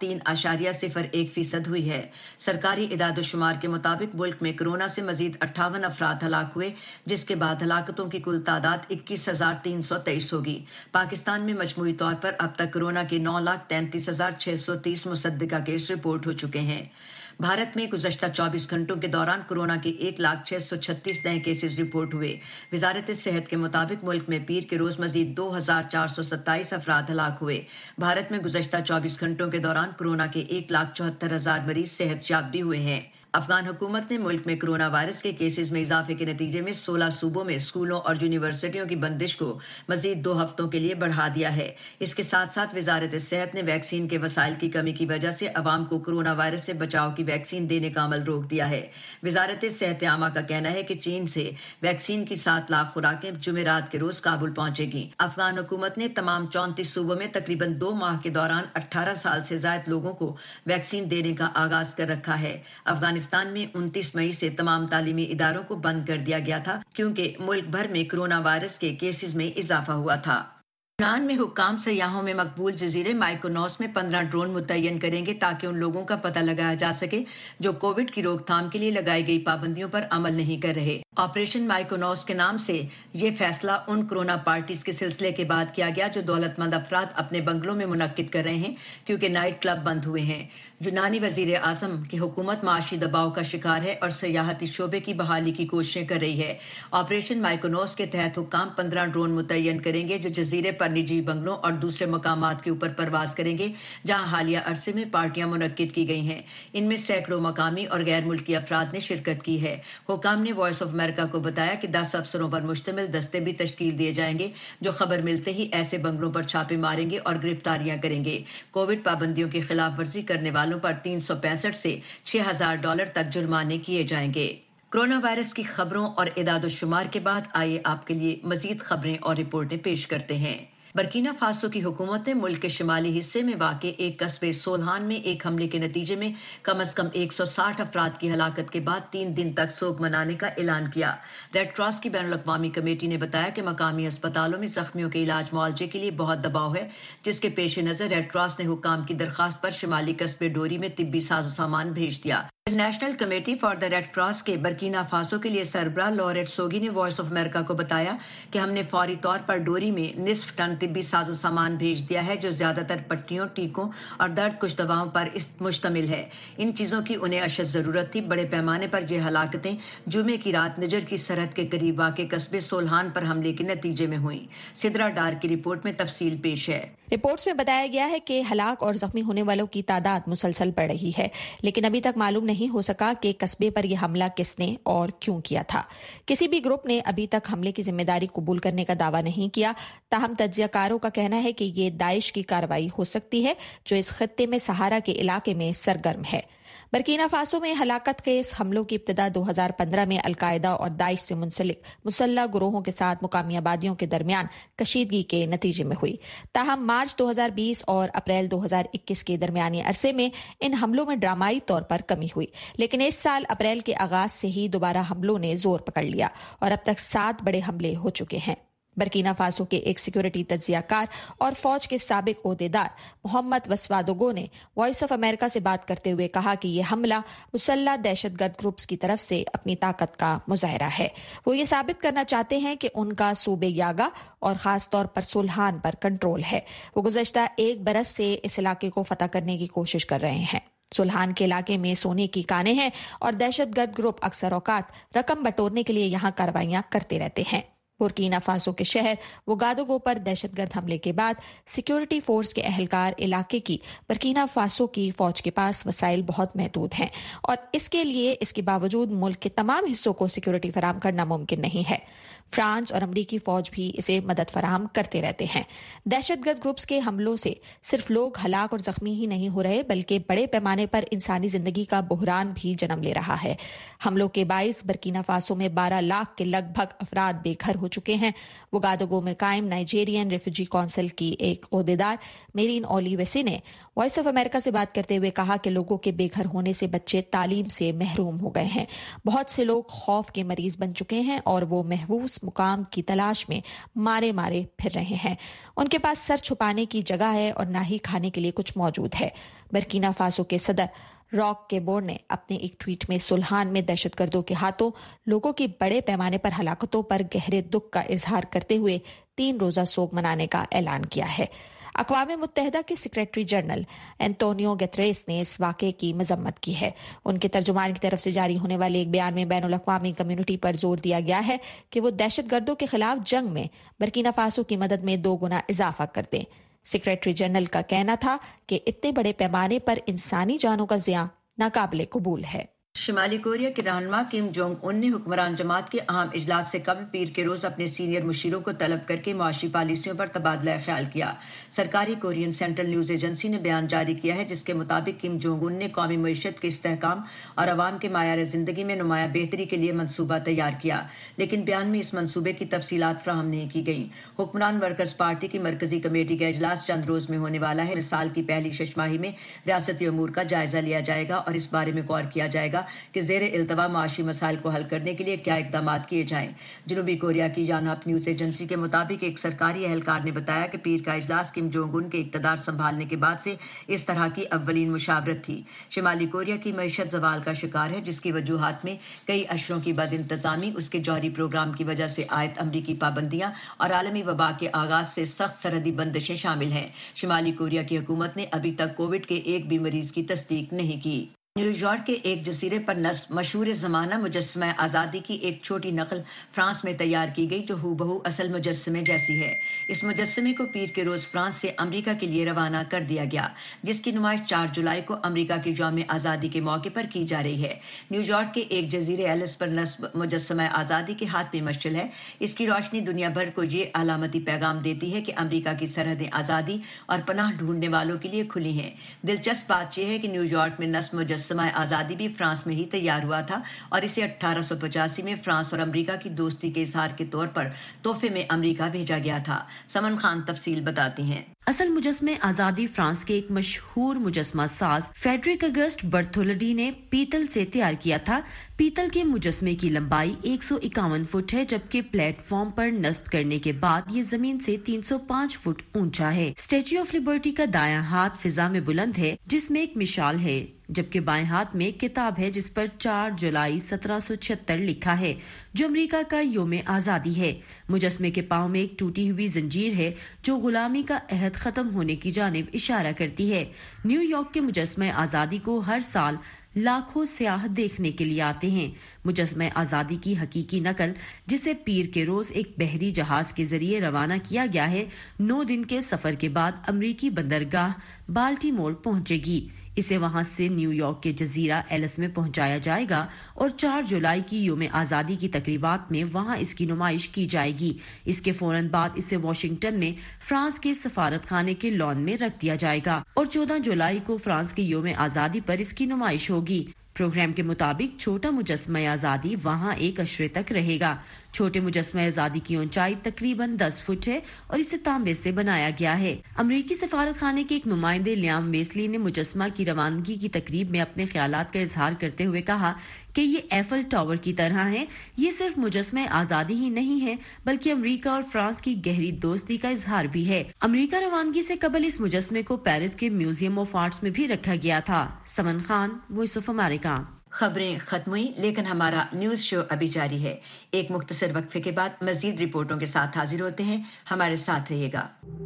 3.01% हुई है। सरकारी इदाद-ओ-शुमार के मुताबिक मुल्क में कोरोना से मजीद 58 अफराद हलाक हुए जिसके बाद हलाकतों की कुल तादाद 21,323 होगी। पाकिस्तान में मजमूई तौर पर अब तक कोरोना के 9,33,630 मुसद्दिका केस रिपोर्ट हो चुके हैं। भारत में गुज़श्ता 24 घंटों के दौरान कोरोना के 1,636 नए केसेस रिपोर्ट हुए। वजारत सेहत के मुताबिक मुल्क में पीर के रोज मजीद 2,427 अफराद हलाक हुए। भारत में गुज़श्ता 24 घंटों के दौरान कोरोना के 1,74,000 मरीज सेहतयाब भी हुए हैं। अफगान हुकूमत ने मुल्क में कोरोना वायरस के केसेस में इजाफे के नतीजे में 16 सूबों में स्कूलों और यूनिवर्सिटियों की बंदिश को मजीद 2 हफ्तों के लिए बढ़ा दिया है। इसके साथ साथ वजारत सेहत ने वैक्सीन के वसाइल की कमी की वजह से अवाम को कोरोना वायरस से बचाव की वैक्सीन देने का अमल रोक दिया है। वजारत सेहत आमा का कहना है कि चीन से वैक्सीन की 7 लाख खुराकें जुमेरात के रोज काबुल पहुंचेगी। अफगान हुकूमत ने तमाम 34 सूबों में तकरीबन 2 माह के दौरान 18 साल से ज्यादा लोगों को वैक्सीन देने का आगाज कर रखा है। अफगानिस्तान में 29 मई से तमाम तालीमी इदारों को बंद कर दिया गया था क्योंकि मुल्क भर में कोरोना वायरस के केसेस में इजाफा हुआ था। यूनान में हुक्काम सयाहों में मकबूल जजीरे माइकोनोस में 15 ड्रोन मुतय्यन करेंगे ताकि उन लोगों का पता लगाया जा सके जो कोविड की रोकथाम के लिए लगाई गई पाबंदियों पर अमल नहीं कर रहे। ऑपरेशन माइकोनोस के नाम से ये फैसला उन कोरोना पार्टीज के सिलसिले के बाद किया गया जो दौलतमंद अफराद अपने बंगलों में मुनक्किद कर रहे हैं क्योंकि नाइट क्लब बंद हुए हैं। यूनानी वजीर आजम की हुकूमत माशी दबाव का शिकार है और सयाहती शोबे की बहाली की कोशिशें कर रही है। ऑपरेशन माइकोनोस के तहत हुक्काम 15 ड्रोन मुतय्यन करेंगे जो जजीरे पर निजी बंगलों और दूसरे मकामात के ऊपर परवाज करेंगे जहां हालिया अरसे में पार्टियां मुनक्किद की गई हैं। इनमें सैकड़ों मकामी और गैर मुल्की अफराद ने शिरकत की है। हुकाम ने वॉइस ऑफ अमेरिका को बताया कि 10 अफसरों पर मुश्तमिल दस्ते भी तश्कील दिए जाएंगे जो खबर मिलते ही ऐसे बंगलों पर छापे मारेंगे और गिरफ्तारियां करेंगे। कोविड पाबंदियों की खिलाफ वर्जी करने वालों पर $365 से $6,000 तक जुर्माने किए जाएंगे। कोरोना वायरस की खबरों और इदाद-ओ-शुमार के बाद आइए आपके लिए मजीद खबरें और रिपोर्टें पेश करते हैं। बर्किना फासो की हुकूमत ने मुल्क के शिमाली हिस्से में वाक़े एक कस्बे सोल्हान में एक हमले के नतीजे में कम अज कम 160 अफराद की हलाकत के बाद 3 दिन तक सोग मनाने का ऐलान किया। रेड क्रॉस की बैनुल-अक़वामी कमेटी ने बताया कि मकामी अस्पतालों में जख्मियों के इलाज मुआवजे के लिए बहुत दबाव है जिसके पेश नज़र रेड क्रॉस ने हुक्काम की दरख्वास्त पर शिमाली कस्बे डोरी में तिब्बी साजो सामान भेज दिया। National committee for the Red Cross के बर्किना फासो के लिए सरबराह लॉरेट सोगी ने वॉइस ऑफ अमेरिका को बताया कि हमने फौरी तौर पर डोरी में निस्फ टन तिब्बी साजो सामान भेज दिया है जो ज्यादातर पट्टियों, टीकों और दर्द कुछ दवाओं पर मुश्तमिल है। इन चीजों की उन्हें अशद जरूरत थी। बड़े पैमाने पर यह हलाकतें जुमे की रात निजर की सरहद के करीब वाक़े कस्बे सोल्हान पर हमले के नतीजे में हुई। सिदरा डार की रिपोर्ट में तफसील पेश है। रिपोर्ट्स में बताया गया है कि हलाक और जख्मी होने वालों की तादाद मुसलसल बढ़ रही है, लेकिन अभी तक मालूम नहीं हो सका कि कस्बे पर यह हमला किसने और क्यों किया था। किसी भी ग्रुप ने अभी तक हमले की जिम्मेदारी कबूल करने का दावा नहीं किया। ताहम तज्जियाकारों का कहना है कि ये दाइश की कार्रवाई हो सकती है जो इस खत्ते में सहारा के इलाके में सरगर्म है। बर्कीना फासो में हलाकत के इस हमलों की इब्तिदा 2015 में अलकायदा और दाइश से मुंसलिक मुसल्लह गुरोहों के साथ मुकामी आबादियों के दरमियान कशीदगी के नतीजे में हुई। ताहम मार्च 2020 और अप्रैल 2021 के दरमियानी अरसे में इन हमलों में ड्रामाई तौर पर कमी हुई, लेकिन इस साल अप्रैल के आगाज से ही दोबारा हमलों ने जोर पकड़ लिया और अब तक 7 बड़े हमले हो चुके हैं। बर्कीना फासो के एक सिक्योरिटी तज्जियाकार और फौज के साबिक ओहदेदार मोहम्मद वस्वादोगो ने वॉइस ऑफ अमेरिका से बात करते हुए कहा कि यह हमला मुसल्लह दहशतगर्द ग्रुप्स की तरफ से अपनी ताकत का मुजाहरा है। वो ये साबित करना चाहते हैं कि उनका सूबे यागा और खास तौर पर सुल्हान पर कंट्रोल है। वो गुज़श्ता 1 बरस से इस इलाके को फतह करने की कोशिश कर रहे हैं। सुल्हान के इलाके में सोने की कानें हैं और दहशतगर्द ग्रुप अक्सर औकात रकम बटोरने के लिए यहाँ कार्रवाइयां करते रहते हैं। बुर्कीना फासो के शहर वगादोगो पर दहशतगर्द हमले के बाद सिक्योरिटी फोर्स के अहलकार इलाके की बर्कीना फासो की फौज के पास वसाइल बहुत महदूद हैं और इसके लिए इसके बावजूद मुल्क के तमाम हिस्सों को सिक्योरिटी फराहम करना मुमकिन नहीं है। फ्रांस और अमरीकी फौज भी इसे मदद फराहम करते रहते हैं। दहशतगर्द ग्रुप्स के हमलों से सिर्फ लोग हलाक और जख्मी ही नहीं हो रहे, बल्कि बड़े पैमाने पर इंसानी जिंदगी का बहरान भी जन्म ले रहा है। हमलों के बाइस बर्कीना फासो में 12 लाख के लगभग अफराद बेघर हो चुके हैं। वगादोगो में कायम नाइजीरियन रिफ्यूजी काउंसिल की एक ओहदेदार मेरीन ओलीवेसी ने वॉइस ऑफ अमेरिका से बात करते हुए कहा कि लोगों के बेघर होने से बच्चे तालीम से महरूम हो गए हैं। बहुत से लोग खौफ के मरीज बन चुके हैं और वो महफूज मुकाम की तलाश में मारे मारे फिर रहे हैं। उनके पास सर छुपाने की जगह है और ना ही खाने के लिए कुछ मौजूद है। बर्कीना फासो के सदर रॉक केबोर ने अपने एक ट्वीट में सुल्हान में दहशतगर्दों के हाथों लोगों की बड़े पैमाने पर हलाकतों पर गहरे दुख का इजहार करते हुए 3 रोजा सोग मनाने का ऐलान किया है। अक़वाम मुत्तहिदा के सेक्रेटरी जनरल एंटोनियो गुतेरेस ने इस वाक़े की मजम्मत की है। उनके तर्जुमान की तरफ से जारी होने वाले एक बयान में बैनुल अक़वामी कम्युनिटी पर जोर दिया गया है कि वो दहशतगर्दों के खिलाफ जंग में बर्कीना फासो की मदद में 2 गुना इजाफा कर दें। सेक्रेटरी जनरल का कहना था कि इतने बड़े पैमाने पर इंसानी जानों का ज़िया नाकाबिले कबूल है। शुमाली कोरिया के रहनुमा किम जोंग उन ने हुक्मरान जमात के अहम इजलास से कबल पीर के रोज अपने सीनियर मुशीरों को तलब करके मुआशी पॉलिसियों पर तबादला ख्याल किया। सरकारी कोरियन सेंट्रल न्यूज एजेंसी ने बयान जारी किया है जिसके मुताबिक किम जोंग उन ने कौमी मईशत के इस्तेहकाम और अवाम के मायार जिंदगी में नुमाया बेहतरी के लिए मनसूबा तैयार किया, लेकिन बयान में इस मनसूबे की तफसीलात फ्राहम नहीं की गई। हुक्मरान वर्कर्स पार्टी की मरकजी कमेटी का इजलास चंद रोज में होने वाला है। साल की पहली शशमाही में रियासती अमूर का जायजा लिया जाएगा और इस बारे में गौर किया जाएगा कि ज़ेरे इल्तवा माशी मसाइल को हल करने के लिए क्या इक़दाम किए जाएं। जनूबी कोरिया की यानहाप न्यूज़ एजेंसी के मुताबिक एक सरकारी एहलकार ने बताया कि पीर का इजलास किम जोंग उन के इक़्तिदार संभालने के बाद से इस तरह की अव्वलीन मुशावरत थी। शिमाली कोरिया की मईशत ज़वाल का शिकार है, जिसकी वजूहात में कई अशरों की बदइंतज़ामी, उसके जौहरी प्रोग्राम की वजह से आयत अमरीकी पाबंदियां और आलमी वबा के आगाज से सख्त सरहदी बंदिशें शामिल हैं। शिमाली कोरिया की हुकूमत ने अभी तक कोविड के एक भी मरीज की तस्दीक नहीं की। न्यूयॉर्क के एक जजीरे पर नस्ब मशहूर ज़माना मुजस्समा आज़ादी की एक छोटी नकल फ्रांस में तैयार की गई जो हूबहू असल मुजस्समे जैसी है। इस मुजस्समे को पीर के रोज़ फ्रांस से अमेरिका के लिए रवाना कर दिया गया, जिसकी नुमाइश 4 जुलाई को अमेरिका की यौम आज़ादी के मौके पर की जा रही है। न्यूयॉर्क के एक जजीरे एलिस पर नस्ब मुजस्समा आज़ादी के हाथ में मशल है। इसकी रोशनी दुनिया भर को ये अलामती पैगाम देती है कि अमेरिका की सरहदें आज़ादी और पनाह ढूंढने वालों के लिए खुली हैं। दिलचस्प बात यह है कि न्यूयॉर्क में नस्ब मुजस्समा आज़ादी भी फ्रांस में ही तैयार हुआ था और इसे 1885 में फ्रांस और अमेरिका की दोस्ती के इजहार के तौर पर तोहफे में अमेरिका भेजा गया था। समन खान तफसील बताती हैं। असल मुजस्मे आज़ादी फ्रांस के एक मशहूर मुजस्मा साज फेडरिक अगस्ट बर्थोलडी ने पीतल से तैयार किया था। पीतल के मुजस्मे की लंबाई 151 फुट है, जबकि प्लेटफॉर्म पर नस्ब करने के बाद ये जमीन से 305 फुट ऊंचा है। स्टैच्यू ऑफ लिबर्टी का दायां हाथ फिजा में बुलंद है, जिसमें एक मिसाल है, जबकि बाएं हाथ में किताब है जिस पर 4 जुलाई 1776 लिखा है, जो अमेरिका का यौम आज़ादी है। मुजस्मे के पांव में एक टूटी हुई जंजीर है जो गुलामी का अहद खत्म होने की जानिब इशारा करती है। न्यूयॉर्क के मुजस्मे आज़ादी को हर साल लाखों सयाह देखने के लिए आते हैं। मुजस्समा आजादी की हकीकी नकल, जिसे पीर के रोज एक बहरी जहाज के जरिए रवाना किया गया है, 9 दिन के सफर के बाद अमरीकी बंदरगाह बाल्टीमोर पहुंचेगी। इसे वहां से न्यूयॉर्क के जजीरा एलिस में पहुंचाया जाएगा और 4 जुलाई की यौम आज़ादी की तकरीबात में वहां इसकी नुमाइश की जाएगी। इसके फौरन बाद इसे वाशिंगटन में फ्रांस के सफारत खाने के लॉन में रख दिया जाएगा और 14 जुलाई को फ्रांस की यौम आज़ादी पर इसकी नुमाइश होगी। प्रोग्राम के मुताबिक छोटा मुजस्समा आज़ादी वहां 1 अशरे तक रहेगा। छोटे मुजस्समा आज़ादी की ऊंचाई तकरीबन 10 फुट है और इसे तांबे से बनाया गया है। अमरीकी सफारत खाने के एक नुमाइंदे लियाम वेस्ली ने मुजस्समा की रवानगी की तकरीब में अपने ख्यालात का इजहार करते हुए कहा कि ये एफल टावर की तरह है। ये सिर्फ मुजस्समा आज़ादी ही नहीं है बल्कि अमरीका और फ्रांस की गहरी दोस्ती का इजहार भी है। अमरीका रवानगी से कबल इस मुजस्समे को पेरिस के म्यूजियम ऑफ आर्ट्स में भी रखा गया था। Saman Khan, voice of America. खबरें खत्म हुई, लेकिन हमारा न्यूज शो अभी जारी है। एक मुख्तसर वक्फे के बाद मजीद रिपोर्टों के साथ हाजिर होते हैं। हमारे साथ रहिएगा।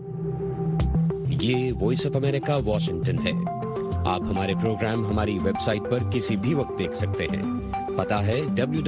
ये वॉइस ऑफ अमेरिका वाशिंगटन है। आप हमारे प्रोग्राम हमारी वेबसाइट पर किसी भी वक्त देख सकते हैं। पता है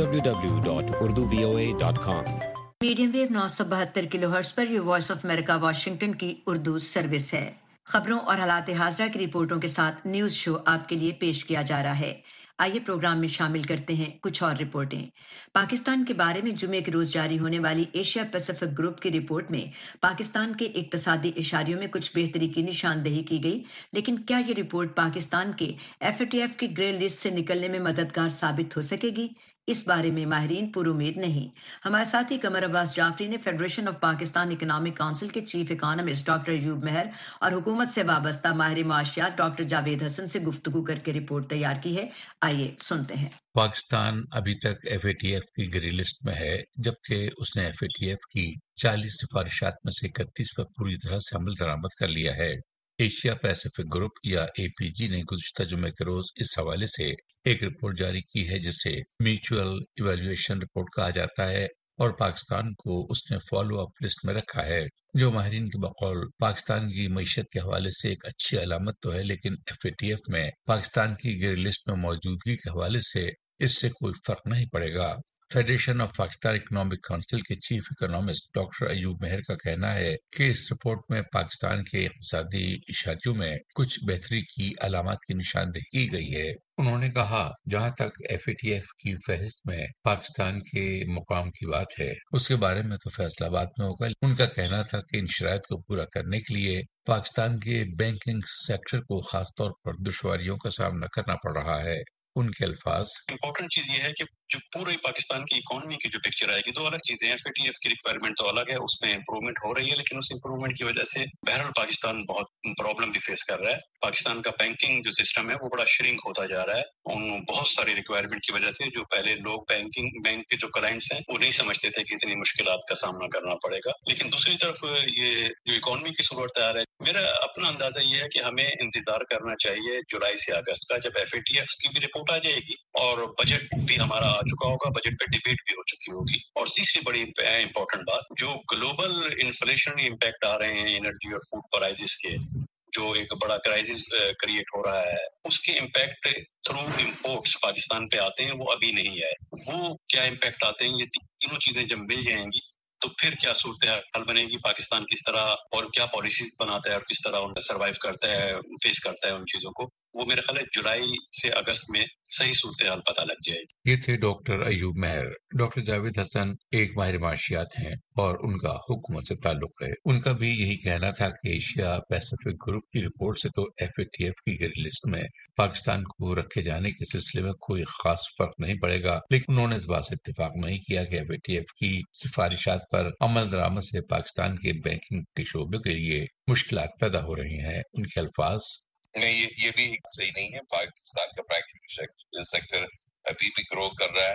www.urduvoa.com। मीडियम वेव 972 किलोहर्ट्ज पर यह वॉइस ऑफ अमेरिका वाशिंगटन की उर्दू सर्विस है। खबरों और हालात हाज़िरा की रिपोर्टों के साथ न्यूज शो आपके लिए पेश किया जा रहा है। आइए प्रोग्राम में शामिल करते हैं कुछ और रिपोर्टें। पाकिस्तान के बारे में जुमे के रोज जारी होने वाली एशिया पैसिफिक ग्रुप की रिपोर्ट में पाकिस्तान के इक्तिसादी इशारियों में कुछ बेहतरी की निशानदेही की गई, लेकिन क्या ये रिपोर्ट पाकिस्तान के FATF की ग्रे लिस्ट से निकलने में मददगार साबित हो सकेगी? इस बारे में माहिरीन पुरुमीद नहीं। हमारे साथी कमर अब्बास जाफरी ने Federation of Pakistan Economic Council के chief economist doctor Ayub Mehar और हुकूमत से वाबस्ता माहिर मुआशियात डॉक्टर जावेद हसन से गुफ्तगू करके रिपोर्ट तैयार की है। आइए सुनते हैं। पाकिस्तान अभी तक FATF की ग्रे लिस्ट में है, जबकि उसने FATF की 40 सिफारिशात में से 31 पर पूरी तरह से अमल दरामद कर लिया है। एशिया पैसिफिक ग्रुप या APG ने गुज़िश्ता जुमे के रोज इस हवाले से एक रिपोर्ट जारी की है, जिसे म्यूचुअल इवैल्यूएशन रिपोर्ट कहा जाता है, और पाकिस्तान को उसने फॉलो अप लिस्ट में रखा है, जो माहिरीन के बकौल पाकिस्तान की मईशत के हवाले से एक अच्छी अलामत तो है, लेकिन FATF में पाकिस्तान की ग्रे लिस्ट में मौजूदगी के हवाले से इससे कोई फर्क नहीं पड़ेगा। Federation of Pakistan Economic Council के chief economist doctor Ayub Mehar का कहना है कि इस रिपोर्ट में पाकिस्तान के इक़्तिसादी इशारियों में कुछ बेहतरी की अलामत की निशानदेही की गई है। उन्होंने कहा, जहां तक FATF की फहरिस्त में पाकिस्तान के मुकाम की बात है, उसके बारे में तो फैसला बाद में होगा। उनका कहना था कि इन शराइत को पूरा करने के लिए पाकिस्तान के बैंकिंग सेक्टर को खासतौर पर दुश्वारियों का सामना करना पड़ रहा है। उनके अल्फाज, इम्पोर्टेंट चीज ये है कि जो पूरी पाकिस्तान की इकोनॉमी की जो पिक्चर आएगी, दो अलग चीजें हैं। FATF की रिक्वायरमेंट तो अलग है, उसमें इंप्रूवमेंट हो रही है, लेकिन उस इंप्रूवमेंट की वजह से बहरहाल पाकिस्तान बहुत प्रॉब्लम भी फेस कर रहा है। पाकिस्तान का बैंकिंग जो सिस्टम है वो बड़ा श्रिंक होता जा रहा है। उन बहुत सारी रिक्वायरमेंट की वजह से जो पहले लोग बैंक के जो क्लाइंट्स हैं वो नहीं समझते थे कि इतनी मुश्किलात का सामना करना पड़ेगा। लेकिन दूसरी तरफ ये जो इकोनॉमी की सूरत आ रहा है, मेरा अपना अंदाजा ये है कि हमें इंतजार करना चाहिए जुलाई से अगस्त का, जब FATF की भी रिपोर्ट आ जाएगी और बजट भी हमारा आ चुका होगा, बजट पे डिबेट भी हो चुकी होगी। और तीसरी बड़ी इंपॉर्टेंट बात, जो ग्लोबल इन्फ्लेशन इम्पैक्ट आ रहे हैं एनर्जी और फूड प्राइसेस के, जो एक बड़ा क्राइसिस क्रिएट हो रहा है, उसके इम्पैक्ट थ्रू इम्पोर्ट्स पाकिस्तान पे आते हैं, वो अभी नहीं है। वो क्या इम्पैक्ट आते हैं, ये तीनों चीजें जब मिल जाएंगी तो फिर क्या सूरत हाल बनेगी, पाकिस्तान किस तरह और क्या पॉलिसी बनाता है और किस तरह उन सर्वाइव करता है, फेस करता है उन चीजों को, वो मेरे ख्याल है जुलाई से अगस्त में सही सूरत हाल पता लग जाएगी। ये थे डॉक्टर अयूब मेहर। डॉक्टर जावेद हसन एक माहिर माशियात हैं और उनका हुकूमत से ताल्लुक है। उनका भी यही कहना था कि एशिया पैसिफिक ग्रुप की रिपोर्ट से तो FATF की ग्रे लिस्ट में पाकिस्तान को रखे जाने के सिलसिले में कोई खास फर्क नहीं पड़ेगा, लेकिन उन्होंने इस बात से इत्तेफाक नहीं किया कि FATF की सिफारिशात पर अमल दरामद से पाकिस्तान के बैंकिंग के शोबे के लिए मुश्किलात पैदा हो रही हैं। उनके अल्फाज, नहीं, ये भी सही नहीं है। पाकिस्तान का बैंकिंग सेक्टर अभी भी ग्रो कर रहा है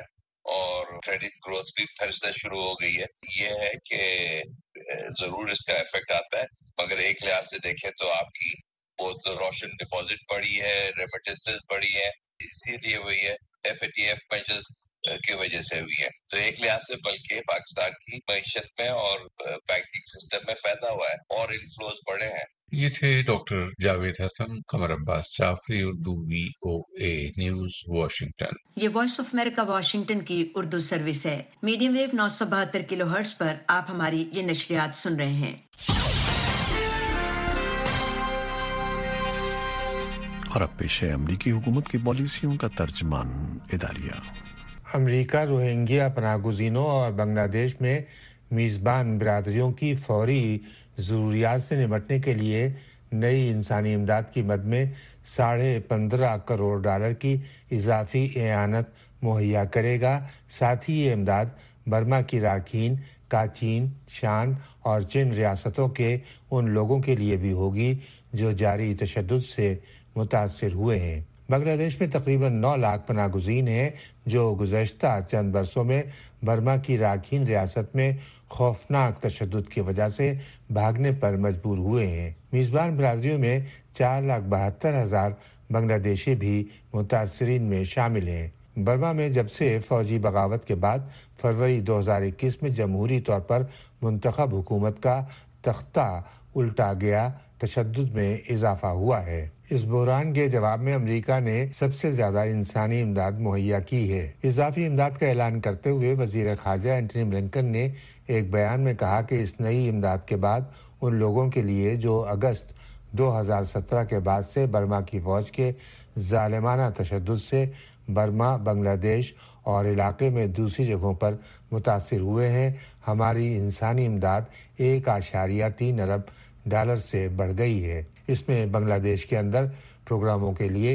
और क्रेडिट ग्रोथ भी फिर से शुरू हो गई है। ये है कि जरूर इसका इफेक्ट आता है, मगर एक लिहाज से देखें तो आपकी बहुत रोशन डिपॉजिट बढ़ी है, रेमिटेंसेस बढ़ी है, इसीलिए वही है FATF मेजर्स की वजह से हुई है। तो एक लिहाज से बल्कि पाकिस्तान की मईशत में और बैंकिंग सिस्टम में फायदा हुआ है और इनफ्लोज बढ़े हैं। ये थे doctor Javed Hasan. Qamar Abbas Jafri, Urdu VOA news, Washington. ये वॉइस ऑफ अमेरिका वाशिंगटन की उर्दू सर्विस है। मीडियम वेव 972 किलोहर्ट्ज पर आप हमारी ये नशरियात सुन रहे हैं। और अब पेश है अमरीकी हुकूमत की पॉलिसियों का तर्जमान इदारिया। अमरीका रोहिंग्या पनाहगुज़ीनों और बांग्लादेश में मेज़बान बिरादरियों की फौरी ज़रूरियात से निपटने के लिए नई इंसानी इमदाद की मद में $15.5 करोड़ की इजाफी एआनत मुहैया करेगा। साथ ही ये इमदाद बर्मा की राखीन, काचीन, शान और चिन रियासतों के उन लोगों के लिए भी होगी जो जारी तशद्दुद से मुतासिर हुए हैं। बांग्लादेश में तकरीबन 9 लाख पनाहगुज़ीन हैं जो गुज़श्ता चंद बरसों में बर्मा की राखीन रियासत में खौफनाक तशद्दुद की वजह से भागने पर मजबूर हुए हैं। मेज़बान बिरादरियों में 4,72,000 बांग्लादेशी भी मुतासरीन में शामिल हैं। बर्मा में जब से फौजी बगावत के बाद फरवरी 2021 में जमहूरी तौर पर मुंतखब हुकूमत का तख्ता उल्टा गया, तशद्दुद में इजाफा हुआ है। इस बहरान के जवाब में अमेरिका ने सबसे ज्यादा इंसानी इमदाद मुहैया की है। इजाफी इमदाद का ऐलान करते हुए वजीर खारजा एंटनी ब्लिंकन ने एक बयान में कहा कि इस नई इमदाद के बाद उन लोगों के लिए जो अगस्त 2017 के बाद से बर्मा की फौज के जालिमाना तशद्दुद से बर्मा, बांग्लादेश और इलाके में दूसरी जगहों पर मुतासिर हुए हैं, हमारी इंसानी इमदाद $1.3 अरब से बढ़ गई है। इसमें बांग्लादेश के अंदर प्रोग्रामों के लिए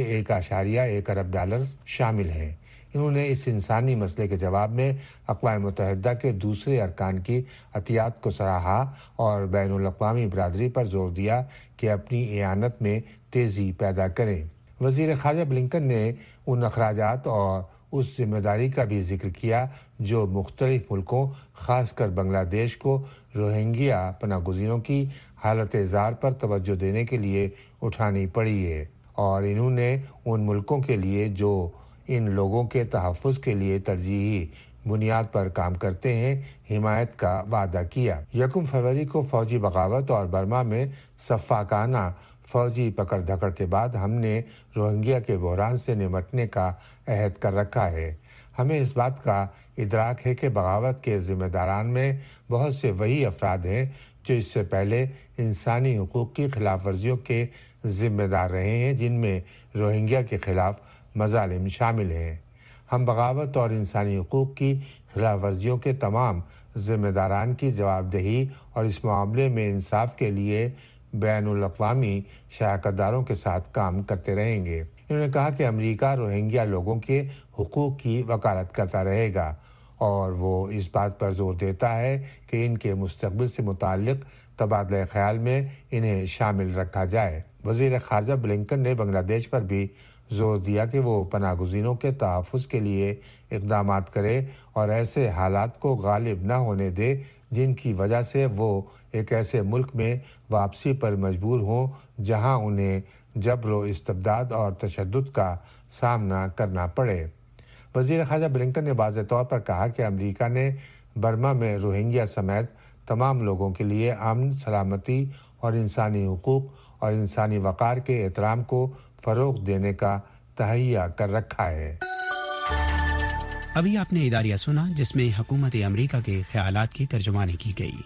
$1.1 अरब शामिल हैं। इन्होंने इस इंसानी मसले के जवाब में अक़वाम मुत्तहिदा के दूसरे अरकान की अतियात को सराहा और बैनुल-अक़वामी बिरादरी पर जोर दिया कि अपनी एआनत में तेज़ी पैदा करें। वज़ीर ख़ारजा ब्लिंकन ने उन अखराजात और उस जिम्मेदारी का भी जिक्र किया जो मुख्तलिफ मुल्कों, खासकर बांग्लादेश को रोहिंग्या पनाहगुज़ीनों की हालत ज़ार पर तवज्जो देने के लिए उठानी पड़ी है और इन्होंने उन मुल्कों के लिए जो इन लोगों के तहफ़्फ़ुज़ के लिए तरजीही बुनियाद पर काम करते हैं, हिमायत का वादा किया। 1 फरवरी को फौजी बगावत और बर्मा में सफ़ाकाना फौजी पकड़ धकड़ के बाद हमने रोहिंग्या के बहरान से निपटने का अहद कर रखा है। हमें इस बात का इदराक है कि बगावत के जिम्मेदारान में बहुत से वही अफराद हैं जो इससे पहले इंसानी हुकूक की खिलाफ वर्जियों के जिम्मेदार रहे हैं, जिनमें रोहिंग्या के खिलाफ मजालिम शामिल हैं। हम बगावत और इंसानी हुकूक की खिलाफ वर्जियों के तमाम जिम्मेदारान की जवाबदेही और इस मामले में इंसाफ के लिए बैनुल-अक़वामी शराकतदारों के साथ काम करते रहेंगे। इन्होंने कहा कि अमेरिका रोहिंग्या लोगों के हुकूक की वकालत करता रहेगा और वो इस बात पर जोर देता है कि इनके मुस्तक़बिल से मुताल्लिक़ तबादला ख्याल में इन्हें शामिल रखा जाए। वज़ीर ख़ारजा ब्लिंकन ने बांग्लादेश पर भी जोर दिया कि वो पनाहगुज़ीनों के तहफ़्फ़ुज़ के लिए इक़दामात करे और ऐसे हालात को गालिब न होने दे जिनकी वजह से वो एक ऐसे मुल्क में वापसी पर मजबूर हों जहां उन्हें जबर इस्तबदाद और तशद्दुद का सामना करना पड़े। वज़ीर ख़ारजा ब्लिंकन ने वाज़ेह तौर पर कहा कि अमेरिका ने बर्मा में रोहिंग्या समेत तमाम लोगों के लिए अमन, सलामती और इंसानी हुकूक और इंसानी वक़ार के एहतराम को फ़रोग़ देने का तहैया कर रखा है। अभी आपने इदारिया सुना जिसमें हुकूमत अमेरिका के ख्यालात की तर्जुमानी की गई।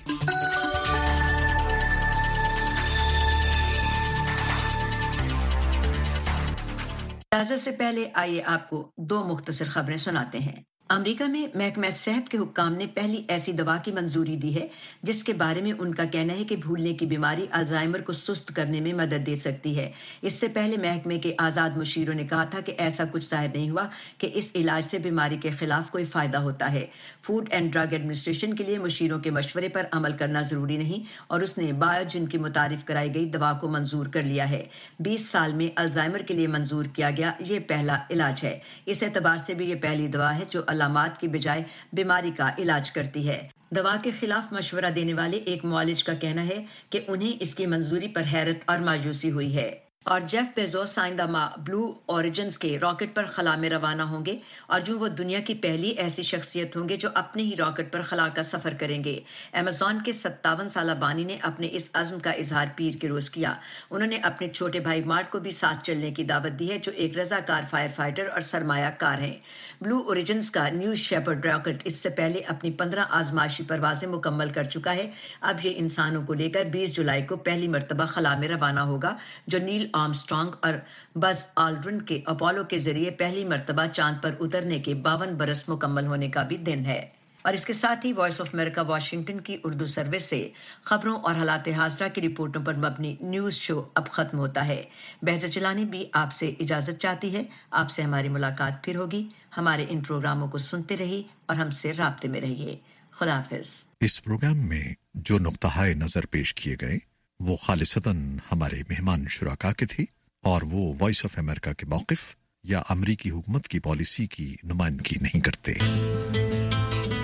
इजाज़त से पहले आइए आपको 2 मुख्तसर खबरें सुनाते हैं। अमेरिका में महकमा सेहत के हुक्काम ने पहली ऐसी दवा की मंजूरी दी है जिसके बारे में उनका कहना है कि भूलने की बीमारी अल्जाइमर को सुस्त करने में मदद दे सकती है। इससे पहले महकमे के आज़ाद मुशीरों ने कहा था कि ऐसा कुछ जाहिर नहीं हुआ कि इस इलाज से बीमारी के खिलाफ कोई फायदा होता है। फूड एंड ड्रग एडमिनिस्ट्रेशन के लिए मुशीरों के मशवरे पर अमल करना जरूरी नहीं और उसने बायोजिन की मुतारिफ कराई गई दवा को मंजूर कर लिया है। 20 साल में अल्जाइमर के लिए मंजूर किया गया ये पहला इलाज है। इस एतबार से भी ये पहली दवा है जो अलामात की बजाय बीमारी का इलाज करती है। दवा के खिलाफ मशवरा देने वाले एक मुआलिज का कहना है कि उन्हें इसकी मंजूरी पर हैरत और मायूसी हुई है। اور جیف بیزوس آئندہ ماہ بلو اوریجنز کے راکٹ پر خلا میں روانہ ہوں گے اور جو وہ دنیا کی پہلی ایسی شخصیت ہوں گے جو اپنے ہی راکٹ پر خلا کا سفر کریں گے۔ ایمیزون کے 57 سالہ بانی نے اپنے اس عزم کا اظہار پیر کے روز کیا۔ انہوں نے اپنے چھوٹے بھائی مارٹ کو بھی ساتھ چلنے کی دعوت دی ہے جو ایک رضاکار فائر فائٹر اور سرمایہ کار ہیں۔ بلو اوریجنز کا نیو شیپرڈ راکٹ اس سے پہلے اپنی 15 آزمائشی پروازیں مکمل کر چکا ہے۔ اب یہ انسانوں کو لے کر 20 جولائی کو پہلی مرتبہ خلا میں روانہ ہوگا، جو نیل آرمسٹرانگ اور بز آلڈرن کے اپولو کے ذریعے پہلی مرتبہ چاند پر اترنے کے 52 برس مکمل ہونے کا بھی دن ہے۔ اور اس کے ساتھ ہی وائس آف امریکہ واشنگٹن کی اردو سروس سے خبروں اور حالات حاضرہ کی رپورٹوں پر مبنی نیوز شو اب ختم ہوتا ہے۔ بہجت جیلانی بھی آپ سے اجازت چاہتی ہے۔ آپ سے ہماری ملاقات پھر ہوگی۔ ہمارے ان پروگراموں کو سنتے رہیے اور ہم سے رابطے میں رہیے۔ خدا حافظ۔ اس پروگرام میں جو نقطہ نظر پیش کیے گئے وہ خالصتاً ہمارے مہمان شرکاء کے تھے اور وہ وائس آف امریکہ کے موقف یا امریکی حکومت کی پالیسی کی نمائندگی نہیں کرتے۔